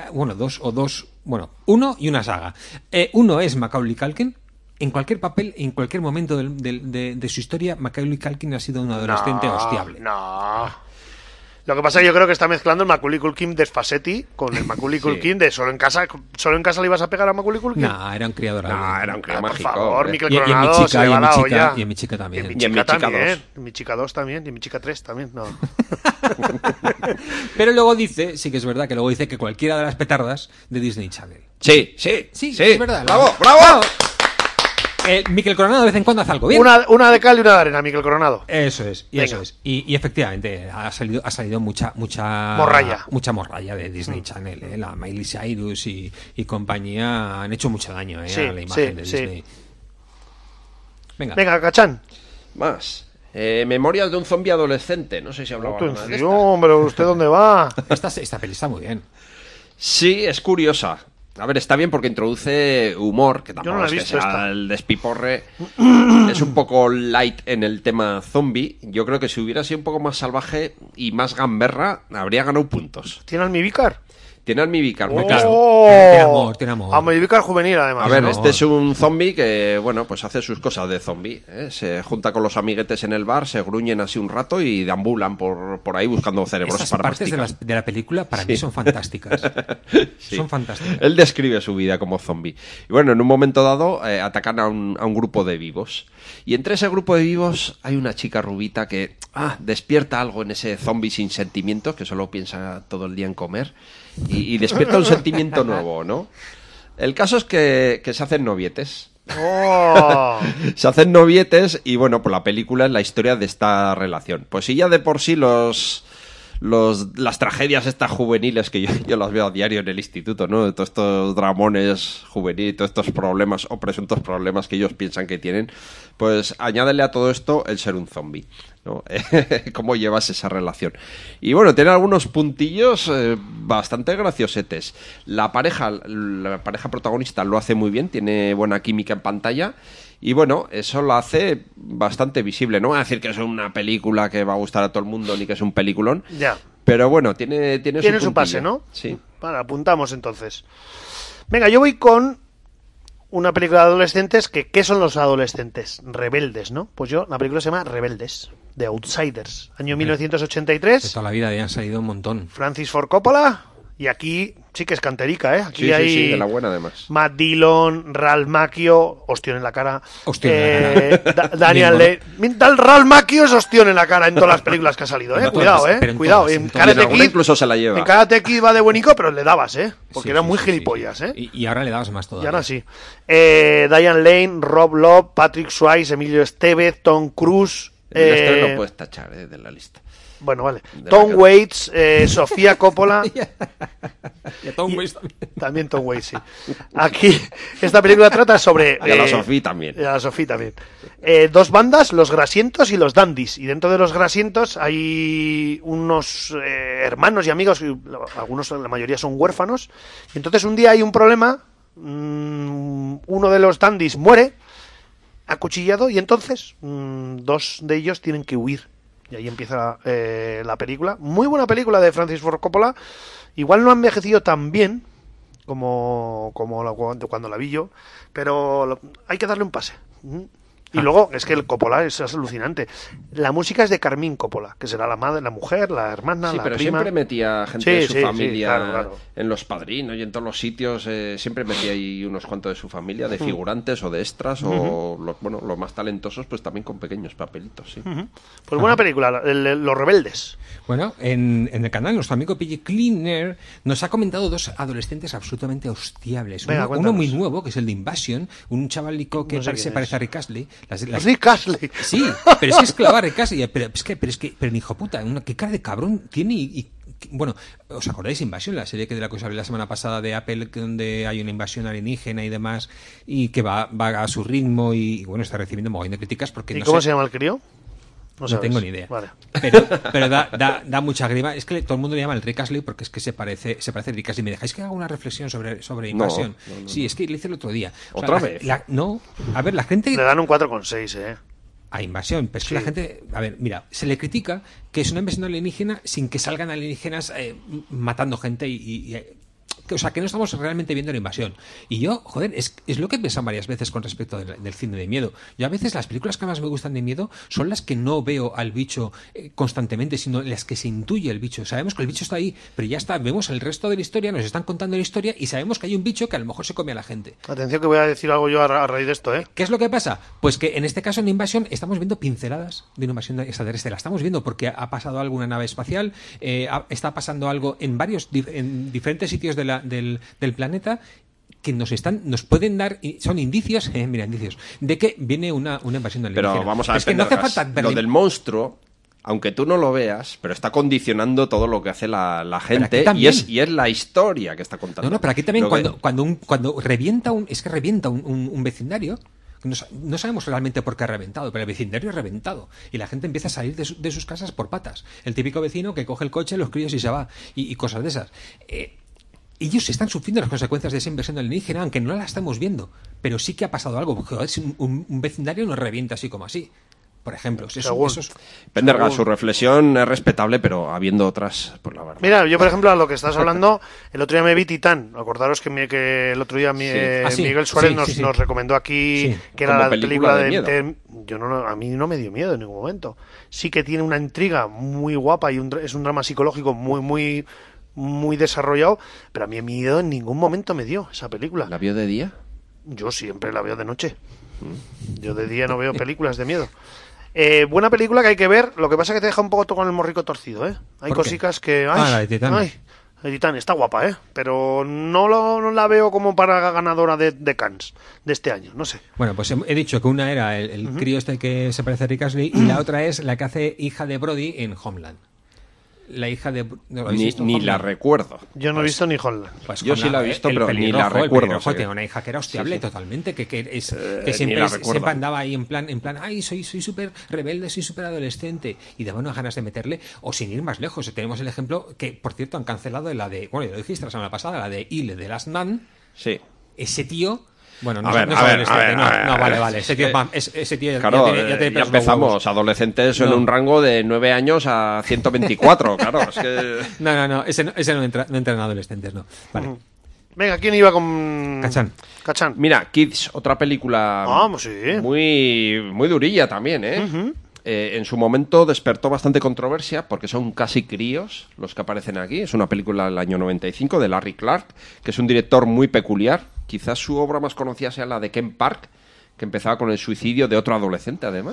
uno y una saga. Uno es Macaulay Culkin. En cualquier papel, en cualquier momento de su historia, Macaulay Culkin ha sido un adolescente hostiable.
No. Lo que pasa es que yo creo que está mezclando el Macaulay Culkin de Sfasetti con el Macaulay Culkin de Solo en casa le ibas a pegar a Macaulay Culkin.
No, era un criador.
Era un criador mágico.
Por favor, Mikel Coronado se va la olla.
Y en mi chica también.
Y en mi chica 2. En mi chica 2 también. Y en mi chica 3 también. No.
Pero luego dice, sí que es verdad, que cualquiera de las petardas de Disney Channel.
Sí,
es verdad.
¡Bravo!
Mikel Coronado de vez en cuando hace algo bien.
Una de cal y una de arena, Mikel Coronado.
Eso es. Y efectivamente ha salido mucha
morralla.
Mucha morralla de Disney Channel. La Miley Cyrus y compañía han hecho mucho daño a la imagen de Disney.
Venga, Cachán.
Más. Memorias de un zombie adolescente. No sé si hablaba de esta.
Hombre, ¿usted dónde va?
Esta peli está muy bien.
Sí, es curiosa. A ver, está bien porque introduce humor, que tampoco es que sea el despiporre. Es un poco light en el tema zombie. Yo creo que si hubiera sido un poco más salvaje y más gamberra, habría ganado puntos.
¿Tiene almibícar?
Tiene Almívicar muy
claro.
¡Oh!
Tiene amor, tiene amor.
Almívicar juvenil, además.
A ver,
no.
este es un zombie que, bueno, pues hace sus cosas de zombie. Se junta con los amiguetes en el bar, se gruñen así un rato y deambulan por ahí buscando cerebros
Estas
para
partes
masticar.
de la película para mí son fantásticas.
Sí.
Son fantásticas.
Él describe su vida como zombie. Y bueno, en un momento dado atacan a un grupo de vivos. Y entre ese grupo de vivos hay una chica rubita que despierta algo en ese zombie sin sentimientos, que solo piensa todo el día en comer. Y despierta un sentimiento nuevo, ¿no? El caso es que se hacen novietes.
¡Oh!
Se hacen novietes y bueno, pues la película es la historia de esta relación. Pues si ya de por sí las tragedias estas juveniles que yo las veo a diario en el instituto, ¿no? De todos estos dramones juveniles, todos estos problemas o presuntos problemas que ellos piensan que tienen, pues añádele a todo esto el ser un zombie, ¿no? ¿Cómo llevas esa relación? Y bueno, tiene algunos puntillos bastante graciosetes. La pareja protagonista lo hace muy bien, tiene buena química en pantalla. Y bueno, eso lo hace bastante visible. No voy a decir que es una película que va a gustar a todo el mundo ni que es un peliculón.
Ya.
Pero bueno, tiene
Su pase, ¿no?
Sí.
Vale, apuntamos entonces. Venga, yo voy con una película de adolescentes que... ¿Qué son los adolescentes? Rebeldes, ¿no? Pues la película se llama Rebeldes, The Outsiders. Año 1983.
De toda la vida ya han salido un montón.
Francis Ford Coppola. Y aquí sí que es canterica, ¿eh? Aquí hay
sí, de la buena además.
Matt Dillon, Ralph Macchio, ostión en la cara.
Ostión en la cara.
Daniel Lane. Tal Ralph Macchio es ostión en la cara en todas las películas que ha salido, ¿eh?
En
Cuidado,
todas,
¿eh?
pero en
Cuidado.
todas,
En
en todas.
Y en
Karate
alguna
Kid,
incluso se la lleva.
en Karate Kid va de buenico, pero le dabas, ¿eh? Porque
Sí,
era
sí,
muy
sí,
gilipollas,
sí.
¿eh?
Y ahora le dabas más
Y
todavía.
ahora sí. Diane Lane, Rob Lowe, Patrick Swayze, Emilio Estevez, Tom Cruise.
Este lo puedes tachar de la lista.
Bueno, vale.
De
Tom
la-
Waits, Sofía Coppola.
Y a Tom Waits también.
También Tom Waits, sí. Aquí, esta película trata sobre...
Y a la Sofía también.
Y a la Sofía también. Dos bandas, los Grasientos y los Dandies. Y dentro de los Grasientos hay unos hermanos y amigos, y algunos, la mayoría son huérfanos. Y entonces un día hay un problema, uno de los Dandies muere, acuchillado, y entonces dos de ellos tienen que huir. Y ahí empieza la película. Muy buena película de Francis Ford Coppola. Igual no ha envejecido tan bien como cuando la vi yo, pero hay que darle un pase. Y luego, es que el Coppola es alucinante. La música es de Carmín Coppola, que será la madre, la mujer, la hermana,
Sí,
la
pero
prima.
siempre metía gente
Sí,
de su
sí,
familia
sí, claro.
en Los Padrinos y en todos los sitios. Siempre metía ahí unos cuantos de su familia, de figurantes o de extras, o los más talentosos, pues también con pequeños papelitos, sí.
Pues buena película, Los Rebeldes.
Bueno, en el canal nuestro amigo PG Cleaner nos ha comentado dos adolescentes absolutamente hostiables.
Venga,
Uno
cuéntanos.
muy nuevo, que es el de Invasion, un chavalico que
No sé
se
quién
parece
es.
a Rick Astley.
Rick Astley.
Sí, pero es que es clavar Rick Astley. Pero el hijo puta, qué cara de cabrón tiene bueno, ¿os acordáis de Invasion? La serie de la que os hablé la semana pasada de Apple, donde hay una invasión alienígena y demás, y que va a su ritmo y bueno, está recibiendo mogollón de críticas porque
¿Y
no
cómo
sé-
se llama el crío?
No
sabes.
tengo ni idea.
Vale.
Pero da mucha grima. Es que todo el mundo le llama el Rick Astley porque es que se parece a Rick Astley. ¿Me dejáis que haga una reflexión sobre Invasión?
no.
Sí, es que le hice el otro día. O sea,
¿Otra vez?
No, a ver, la gente...
Le dan un 4,6, ¿eh?
A Invasión, pero es que
Sí.
la gente... A ver, mira, se le critica que es una invasión alienígena sin que salgan alienígenas matando gente o sea, que no estamos realmente viendo la invasión. Y yo, joder, es lo que he pensado varias veces con respecto del cine de miedo. Yo a veces las películas que más me gustan de miedo son las que no veo al bicho constantemente, sino las que se intuye el bicho. Sabemos que el bicho está ahí, pero ya está, vemos el resto de la historia, nos están contando la historia y sabemos que hay un bicho que a lo mejor se come a la gente.
Atención que voy a decir algo yo a raíz de esto, ¿eh?
¿Qué es lo que pasa? Pues que en este caso en Invasión estamos viendo pinceladas de una invasión extraterrestre. La estamos viendo porque ha pasado algo en una nave espacial, está pasando algo en en diferentes sitios del planeta que nos pueden dar, son indicios, indicios, de que viene una invasión alienígena.
Pero vamos a ver,
es que no hace falta
lo del monstruo, aunque tú no lo veas, pero está condicionando todo lo que hace la gente
aquí también.
y es la historia que está contando.
No, pero aquí también
Lo que-
cuando revienta un vecindario, no sabemos realmente por qué ha reventado, pero el vecindario ha reventado y la gente empieza a salir de sus casas por patas. El típico vecino que coge el coche, los críos y se va, y cosas de esas. Ellos están sufriendo las consecuencias de esa inversión alienígena, aunque no la estamos viendo, pero sí que ha pasado algo, porque joder, si un vecindario no revienta así como así. por ejemplo.
Según.
Pendergast, su reflexión es respetable, pero habiendo otras, pues la verdad.
Mira, yo por ejemplo, a lo que estás hablando, el otro día me vi Titán. Acordaros que el otro día
sí.
Miguel Suárez
Sí.
nos recomendó aquí que era
Como
la película
de miedo.
A mí no me dio miedo en ningún momento. Sí que tiene una intriga muy guapa y es un drama psicológico muy desarrollado, pero a mí miedo en ningún momento me dio esa película.
¿La vio de día?
Yo siempre la veo de noche. Yo de día no veo películas de miedo. Buena película que hay que ver. Lo que pasa es que te deja un poco con el morrico torcido, ¿eh? Hay
¿Por qué?
cosicas que...
La de Titán.
La de Titán está guapa, ¿eh? Pero no la veo como para ganadora de Cannes de este año, no sé.
Bueno, pues he dicho que una era el crío este que se parece a Rick Astley y la otra es la que hace hija de Brody en Homeland. La hija de... ¿No lo habéis visto,
Ni la
Homeland?
recuerdo.
Yo no he visto ni Homeland.
Pues
Yo sí la he visto, pero ni la recuerdo,
El pelirrojo
o sea que-
tiene una hija que era hostiable
Sí.
totalmente, que
ni
siempre,
la recuerdo.
siempre andaba ahí en plan, ay, soy súper rebelde, soy súper adolescente, y daba unas ganas de meterle, o sin ir más lejos. Tenemos el ejemplo que, por cierto, han cancelado la de, bueno, ya lo dijiste la semana pasada, la de Il de Last Man.
Sí.
Ese tío... Bueno,
A ver,
es
a ver,
adolescente,
a ver, a ver,
no,
a ver.
vale, ese tío, ese tío
Claro,
ya tiene
ya
pelos en los
empezamos.
huevos.
Adolescentes en
No.
un rango de 9 años a 124, claro. Es que...
No, ese no entra en adolescentes, no. Vale.
Venga, ¿quién iba con...
Cachán.
Mira, Kids, otra película
Vamos, sí.
muy durilla también, ¿eh? En su momento despertó bastante controversia porque son casi críos los que aparecen aquí. Es una película del año 95 de Larry Clark, que es un director muy peculiar. Quizás su obra más conocida sea la de Ken Park, que empezaba con el suicidio de otro adolescente, además.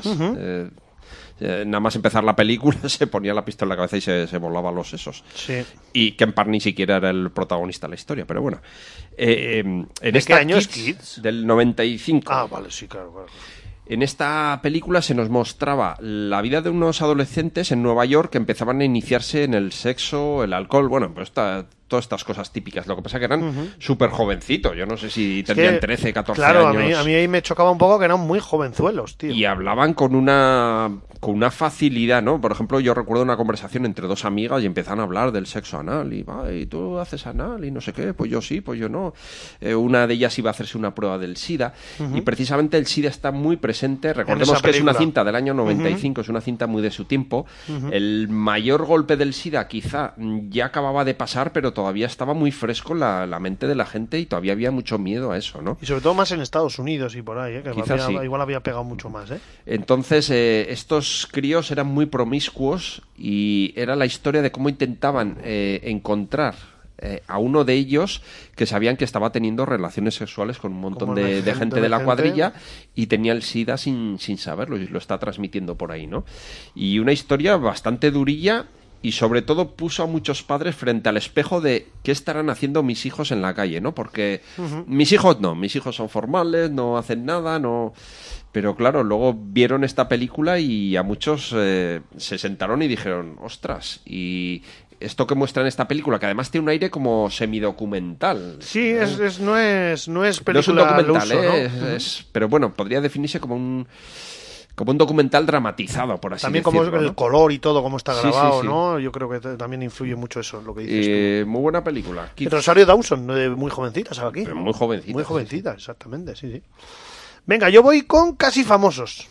Nada más empezar la película se ponía la pistola en la cabeza y se volaba los sesos.
Sí.
Y Ken Park ni siquiera era el protagonista de la historia, pero bueno. En
¿De
esta
qué año es Kids?
Del 95.
Ah, vale, sí, claro.
En esta película se nos mostraba la vida de unos adolescentes en Nueva York que empezaban a iniciarse en el sexo, el alcohol, bueno, pues todas estas cosas típicas. Lo que pasa que eran súper jovencitos. Yo no sé si tendrían 13, 14
claro,
años.
a mí ahí me chocaba un poco que eran muy jovenzuelos, tío.
Y hablaban con una facilidad, ¿no? Por ejemplo, yo recuerdo una conversación entre dos amigas y empezaban a hablar del sexo anal. Y tú haces anal y no sé qué, pues yo sí, pues yo no. Una de ellas iba a hacerse una prueba del SIDA. Y precisamente el SIDA está muy presente. Recordemos
esa
que es una
película.
cinta del año 95, es una cinta muy de su tiempo. El mayor golpe del SIDA quizá ya acababa de pasar, pero todavía estaba muy fresco en la mente de la gente y todavía había mucho miedo a eso, ¿no?
Y sobre todo más en Estados Unidos y por ahí, que
Quizás sí.
igual había pegado mucho más, ¿eh?
Entonces, estos críos eran muy promiscuos y era la historia de cómo intentaban encontrar a uno de ellos que sabían que estaba teniendo relaciones sexuales con un montón
Como
de gente de la
gente.
cuadrilla y tenía el SIDA sin saberlo y lo está transmitiendo por ahí, ¿no? Y una historia bastante durilla y sobre todo puso a muchos padres frente al espejo de qué estarán haciendo mis hijos en la calle, ¿no? Porque mis hijos son formales, no hacen nada, no... Pero claro, luego vieron esta película y a muchos se sentaron y dijeron, ostras, y esto que muestra en esta película, que además tiene un aire como semidocumental.
Sí, no es película
No es un documental,
al uso, ¿no?
pero bueno, podría definirse como un documental dramatizado, por así
También
decirlo.
como el
¿no?
color y todo, cómo está
Sí,
grabado,
sí, sí.
¿no? Yo creo que también influye mucho eso, lo que dices
Muy buena película.
tú. Rosario Dawson, muy jovencita, ¿sabes aquí?
Pero muy jovencita.
Muy
sí,
jovencita, exactamente, sí. Venga, yo voy con Casi Famosos.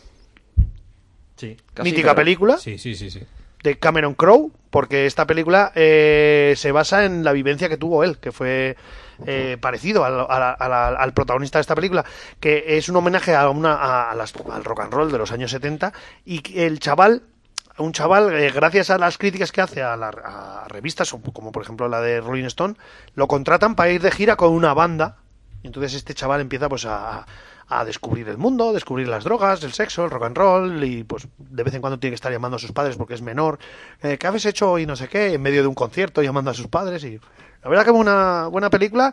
Sí.
Casi,
Mítica
pero-
película
Sí.
de Cameron Crowe, porque esta película se basa en la vivencia que tuvo él, que fue parecido al protagonista de esta película, que es un homenaje al rock and roll de los años 70, y el chaval, gracias a las críticas que hace a revistas, como por ejemplo la de Rolling Stone, lo contratan para ir de gira con una banda, y entonces este chaval empieza pues a descubrir el mundo, descubrir las drogas, el sexo, el rock and roll, y pues de vez en cuando tiene que estar llamando a sus padres porque es menor. ¿Qué habéis hecho hoy? No sé qué, en medio de un concierto llamando a sus padres. Y la verdad que fue una buena película.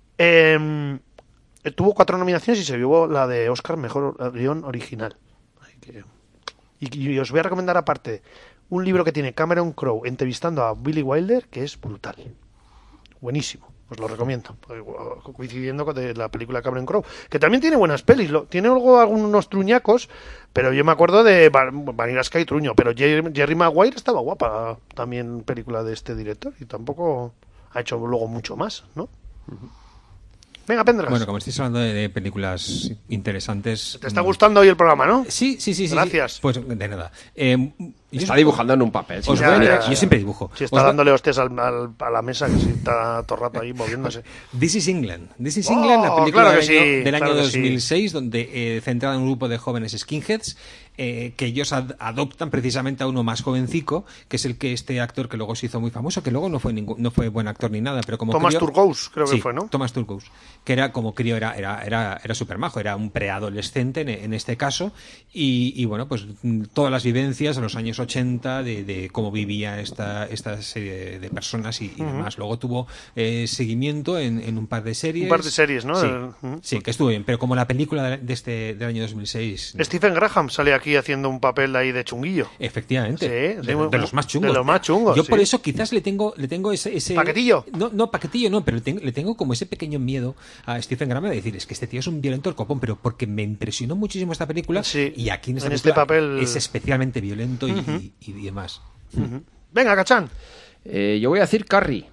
Tuvo 4 nominaciones y se llevó la de Oscar Mejor Guión Original. Así que... y os voy a recomendar aparte un libro que tiene Cameron Crowe entrevistando a Billy Wilder, que es brutal. Buenísimo. Os lo recomiendo, coincidiendo con la película de Cameron Crowe, que también tiene buenas pelis, tiene luego algunos truñacos, pero yo me acuerdo de Vanilla Sky truño, pero Jerry Maguire estaba guapa también, película de este director, y tampoco ha hecho luego mucho más, ¿no? Venga, Pendergast.
Bueno, como estáis hablando de películas interesantes...
¿Te está gustando hoy el programa, no?
Sí.
Gracias.
Pues de nada.
Está dibujando en un papel.
Os
sí,
voy a
ya,
leer-
ya.
Yo siempre dibujo.
Si está dándole hostias a la mesa, que si está todo el rato ahí moviéndose.
This is England. This is
Oh,
England, la película
claro que
del año
claro que sí.
2006, donde centrada en un grupo de jóvenes skinheads, que ellos adoptan precisamente a uno más jovencico, que es el que este actor que luego se hizo muy famoso, que luego no fue buen actor ni nada, pero como
Thomas
crío-
Turgoose, creo que
Sí,
fue, ¿no?
Thomas Turgoose, que era como crío, era súper majo, era un preadolescente en este caso, y bueno, pues todas las vivencias de los años 80 de cómo vivía esta serie de personas y demás. Luego tuvo seguimiento en un par de series.
Un par de series, ¿no?
Sí,
Ujú.
sí, que estuvo bien, pero como la película del año 2006...
Stephen Graham sale aquí haciendo un papel ahí de chunguillo.
Efectivamente,
Sí,
de los más chungos.
de los más chungos,
Yo
sí.
por eso quizás le tengo ese
¿Paquetillo?
No, paquetillo no, pero le tengo como ese pequeño miedo a Stephen Graham de decir, es que este tío es un violento del copón, pero porque me impresionó muchísimo esta película,
Sí,
y aquí en esta
en este
película
papel-
es especialmente violento y demás.
Venga, Cachán.
Yo voy a decir Carrie.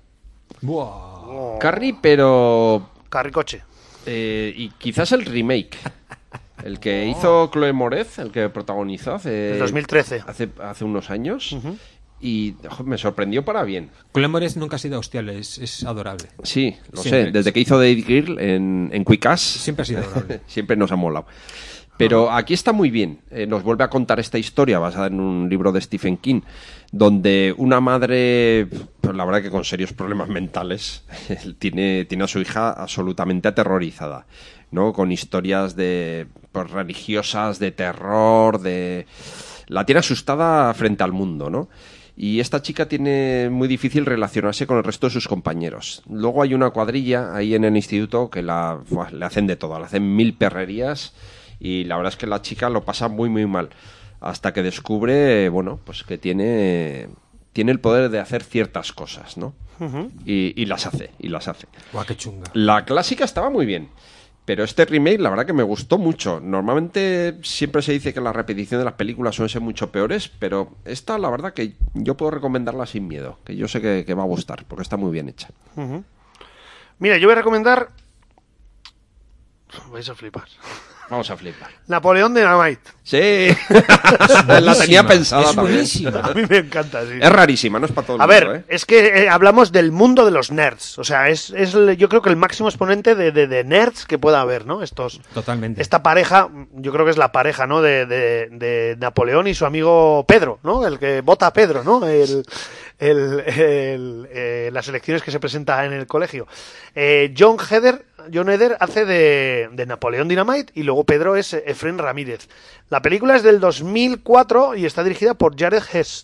Buah.
Carrie, pero...
Carricoche.
y quizás el remake. El que hizo Chloe Moretz, el que protagonizó hace...
El 2013.
Hace unos años. Y ojo, me sorprendió para bien.
Clemores nunca ha sido hostial, es adorable.
Sí, lo
Siempre.
sé. Desde que hizo Date Girl en Quick-Ass,
Siempre ha sido adorable.
siempre nos ha molado. Pero aquí está muy bien. Nos vuelve a contar esta historia basada en un libro de Stephen King, donde una madre, pues la verdad que con serios problemas mentales, tiene a su hija absolutamente aterrorizada, ¿no? Con historias pues, religiosas, de terror, la tiene asustada frente al mundo, ¿no? Y esta chica tiene muy difícil relacionarse con el resto de sus compañeros. Luego hay una cuadrilla ahí en el instituto que le hacen de todo, le hacen 1000 perrerías, y la verdad es que la chica lo pasa muy muy mal hasta que descubre, bueno, pues que tiene el poder de hacer ciertas cosas, ¿no? Y las hace.
Buah, qué chunga.
La clásica estaba muy bien, pero este remake la verdad que me gustó mucho. Normalmente siempre se dice que la repetición de las películas suelen ser mucho peores, pero esta la verdad que yo puedo recomendarla sin miedo, que yo sé que va a gustar, porque está muy bien hecha.
Mira, yo voy a recomendar... Vais a flipar.
Vamos a flipar.
Napoleón Dynamite.
Sí, la tenía pensada
es
también.
buenísima.
A mí me encanta, sí.
Es rarísima, no es para todo el
A
mundo,
ver, es que hablamos del mundo de los nerds. O sea, yo creo que el máximo exponente de nerds que pueda haber, ¿no?
Totalmente.
Esta pareja, yo creo que es la pareja, ¿no? De Napoleón y su amigo Pedro, ¿no? El que vota a Pedro, ¿no? Las elecciones que se presenta en el colegio. John Heder hace de Napoleón Dynamite y luego Pedro es Efrén Ramírez. La película es del 2004 y está dirigida por Jared Hess.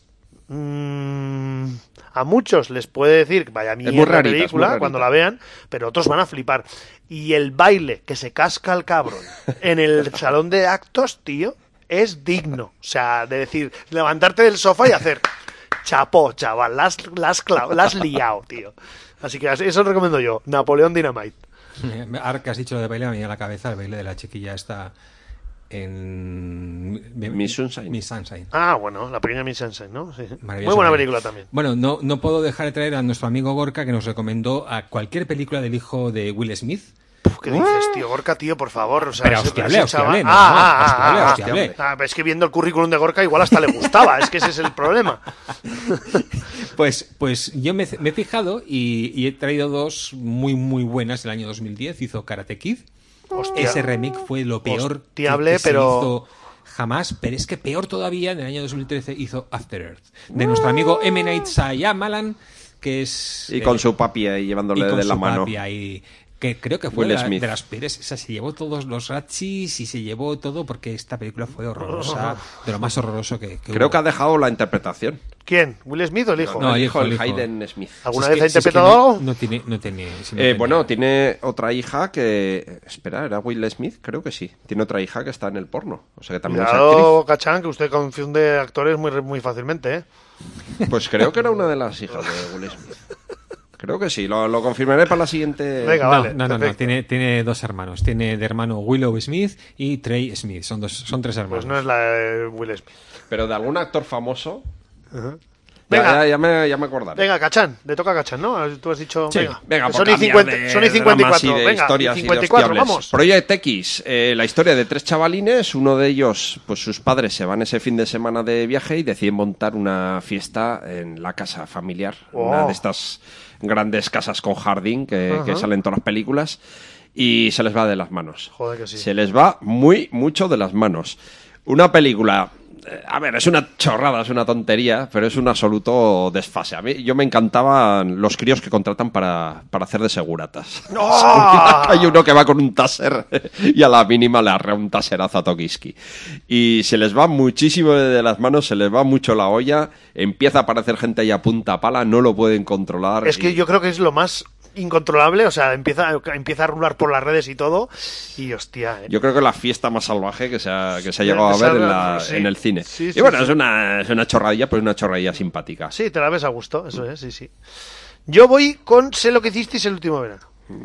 A muchos les puede decir que vaya mierda
muy rarita,
la
es muy
película
rarita.
cuando la vean, pero otros van a flipar. Y el baile que se casca el cabrón en el salón de actos, tío, es digno. O sea, de decir, levantarte del sofá y hacer chapó, chaval, la has liado, tío. Así que eso lo recomiendo yo, Napoleón Dynamite.
Ahora que has dicho lo de baile, me viene a la cabeza el baile de la chiquilla esta en
Miss Sunshine.
Miss Sunshine.
Ah, bueno, la pequeña Miss Sunshine, ¿no? Sí.
Maravillosa
Muy buena
película.
película también.
Bueno, no puedo dejar de traer a nuestro amigo Gorka, que nos recomendó a cualquier película del hijo de Will Smith.
¿Qué dices, tío? Gorka, tío, por favor. O sea,
Pero
ese-
hostiable,
ese chaval-
hostiable, no,
Ah,
hostiable.
pero es que viendo el currículum de Gorka igual hasta le gustaba. Es que ese es el problema.
Pues yo me he fijado y he traído dos muy muy buenas del año 2010. Hizo Karate Kid.
Hostia.
Ese remake fue lo peor
Hostiable,
que se
pero-
hizo jamás, pero es que peor todavía, en el año 2013 hizo After Earth, de nuestro amigo M. Night Shyamalan, que es...
Y con su papi ahí llevándole
y con
de la
su
mano.
papi ahí, que creo que fue
Will
de
Smith.
las peores. O sea, se llevó todos los rachis y se llevó todo porque esta película fue horrorosa, de lo más horroroso que
Creo
hubo.
que ha dejado la interpretación.
¿Quién? ¿Will Smith o el hijo?
No,
el
hijo,
hijo, el
el hijo.
Hayden Smith.
¿Alguna
Si
vez ha
es que
interpretado algo?
no tiene si no tenía.
Bueno, tiene otra hija que... Espera, ¿era Will Smith? Creo que sí. Tiene otra hija que está en el porno. O sea que también es
Cuidado, Cachán, que usted confunde actores muy fácilmente, ¿eh?
actriz. Pues creo que era una de las hijas de Will Smith. Creo que sí. Lo confirmaré para la siguiente...
Venga, vale.
No,
perfecto.
tiene dos hermanos. Tiene de hermano Willow Smith y Trey Smith. Son tres hermanos.
Pues no es la de Will Smith.
Pero de algún actor famoso...
Venga.
Ya me acordaré.
Venga, Cachán, le toca a Cachán, ¿no? Tú has dicho,
Sí.
Venga, por
Son y
cambiar
50,
de
son y 54,
dramas y de
venga,
historias
y
y de
54,
hostiables.
vamos.
Project X, la historia de 3 chavalines, uno de ellos, pues sus padres se van ese fin de semana de viaje y deciden montar una fiesta en la casa familiar, una de estas grandes casas con jardín que salen en todas las películas, y se les va de las manos.
Joder que sí.
Se les va mucho de las manos. Una película... A ver, es una chorrada, es una tontería, pero es un absoluto desfase. A mí, yo me encantaban los críos que contratan para hacer de seguratas.
¡Oh!
Hay uno que va con un taser y a la mínima le arrea un taserazo a Tokiski. Y se les va muchísimo de las manos, se les va mucho la olla, empieza a aparecer gente ahí a punta pala, no lo pueden controlar.
Es que yo creo que es lo más incontrolable, o sea, empieza a rular por las redes y todo, y hostia,
Yo creo que es la fiesta más salvaje que se ha llegado a ver
sí.
en el cine.
Sí,
y
sí,
bueno,
sí.
es una chorradilla, pero es una chorradilla simpática.
Sí, te la ves a gusto, eso es, sí. Yo voy con Sé lo que hicisteis el último verano.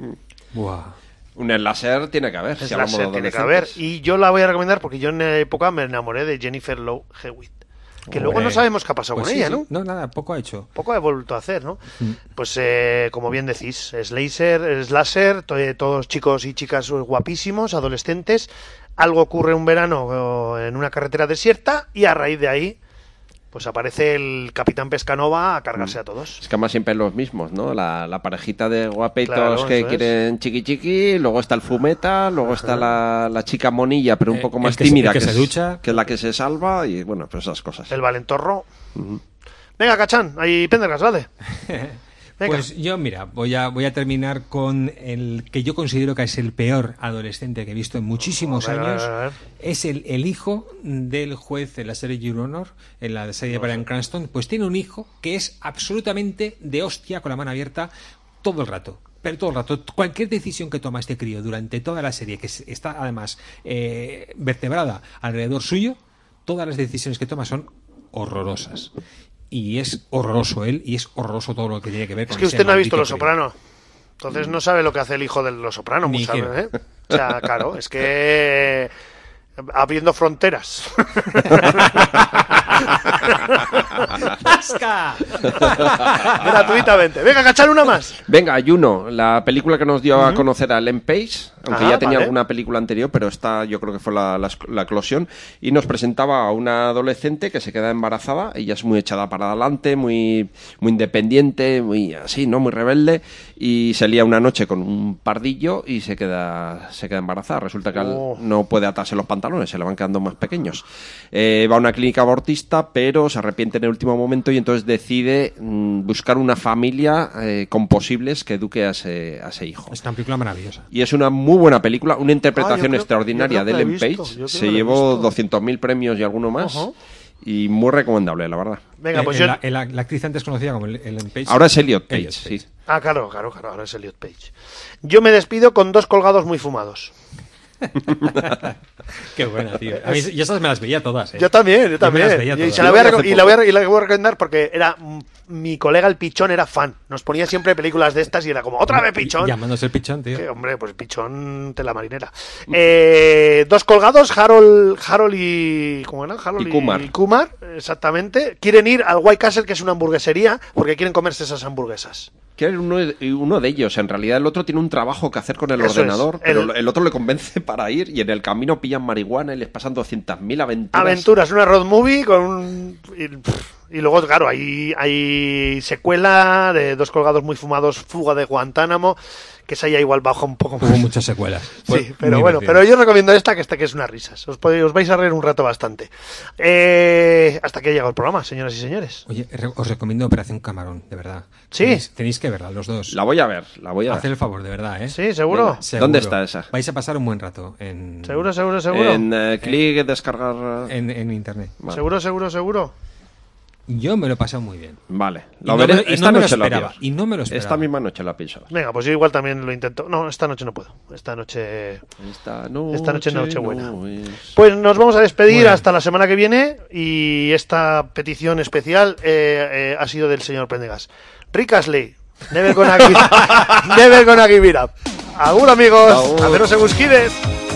Buah.
Un slasher tiene que haber. si hablamos de
Tiene que haber,
adolescentes.
y yo la voy a recomendar porque yo en la época me enamoré de Jennifer Love Hewitt, que luego no sabemos qué ha pasado
Pues
con
sí,
ella,
sí.
¿no?
No, nada, poco ha hecho.
Poco he vuelto a hacer, ¿no? Pues como bien decís, slasher, todos chicos y chicas guapísimos, adolescentes. Algo ocurre un verano en una carretera desierta y a raíz de ahí pues aparece el Capitán Pescanova a cargarse a todos.
Es que además siempre los mismos, ¿no? La parejita de guapitos
Claro,
que
eso
quieren chiqui, luego está el fumeta, luego está la chica monilla, pero un poco más
el
tímida,
que se ducha.
que es la que se salva, y bueno, pues esas cosas.
El Valentorro. Venga, Cachán, ahí Pendergas, dale. Venga.
Pues yo, mira, voy a terminar con el que yo considero que es el peor adolescente que he visto en muchísimos
A ver,
años.
a ver.
Es el hijo del juez en la serie Your Honor, en la serie de Bryan Cranston. Pues tiene un hijo que es absolutamente de hostia con la mano abierta todo el rato. Pero todo el rato, cualquier decisión que toma este crío durante toda la serie, que está además vertebrada alrededor suyo, todas las decisiones que toma son horrorosas. Y es horroroso él, y es horroroso todo lo que tiene que ver con
Es que
ese
usted no ha visto
maldito
Los
crío.
Soprano. Entonces no sabe lo que hace el hijo de Los Soprano
Ni
muchas
quiero.
veces, ¿eh? O sea, claro, es que abriendo fronteras.
¡Tasca!
Gratuitamente. Venga, Cachán, una más.
Venga, Juno, la película que nos dio a conocer a Ellen Page, aunque
Ah,
ya tenía
vale.
alguna película anterior, pero esta yo creo que fue la eclosión, y nos presentaba a una adolescente que se queda embarazada. Ella es muy echada para adelante, muy independiente, muy así, ¿no? Muy rebelde, y se lía una noche con un pardillo y se queda embarazada. Resulta que no puede atarse los pantalones, se le van quedando más pequeños. Va a una clínica abortista, pero se arrepiente en el último momento y entonces decide buscar una familia con posibles que eduque a ese hijo.
Es una película maravillosa.
Y es una muy buena película, una interpretación
creo-
extraordinaria
yo
de
creo que
Ellen
la he visto,
Page.
yo creo
Se
que la he
llevó
visto.
200.000 premios y alguno más.
Ojo.
Y muy recomendable, la verdad.
Venga, pues yo...
La actriz antes conocida como Ellen Page.
Ahora es Elliot Page,
Elliot
sí.
Ah, claro, ahora es Elliot Page. Yo me despido con 2 colgados muy fumados.
Qué buena, tío. A mí, yo esas me las veía todas, ¿eh?
Yo también.
me las veía
Y
todas.
se la voy a
Yo
reco-
hace
y la voy a recomendar porque era mi colega el Pichón era fan. Nos ponía siempre películas de estas y era como, ¡otra vez Pichón!
Llamándose el Pichón, tío.
Que, hombre, pues Pichón de la marinera. 2 colgados, Harold y... ¿Cómo era? Harold
Y Kumar.
Exactamente. Quieren ir al White Castle, que es una hamburguesería, porque quieren comerse esas hamburguesas.
Que era uno de ellos. En realidad el otro tiene un trabajo que hacer con el
Eso
ordenador,
es.
pero el otro le convence para ir y en el camino pillan marihuana y les pasan 200.000 aventuras.
Aventuras, una road movie con un... Y luego, claro, hay secuela de 2 colgados muy fumados, Fuga de Guantánamo, que esa ya igual baja un poco más.
Hubo muchas secuelas. Fue
Sí, pero
muy
bueno,
divertido.
pero yo recomiendo esta que es unas risas. Os vais a reír un rato bastante. Hasta que ha llegado el programa, señoras y señores.
Oye, os recomiendo Operación Camarón, de verdad.
Sí.
Tenéis que verla, los dos.
La voy a ver.
Haced el favor, de verdad, ¿eh?
Sí, seguro.
Venga.
Seguro.
¿Dónde está esa?
Vais a pasar un buen rato en
Seguro.
En clic, descargar...
en internet.
Vale.
Seguro.
Yo me lo he pasado muy bien.
Vale.
Y
Lo
no
veré.
me lo- y
Esta
no me lo
noche la
esperaba,
pienso.
y no me lo esperaba.
Esta misma noche la pienso.
Venga, pues yo igual también lo intento. No, esta noche no puedo. Esta noche
Esta
noche Nochebuena.
no es-
Pues nos vamos a despedir
Bueno.
hasta la semana que viene y esta petición especial ha sido del señor Pendegas. Rick Astley, never gonna give it up. Agur, amigos.
Agur.
Haceros egusquides.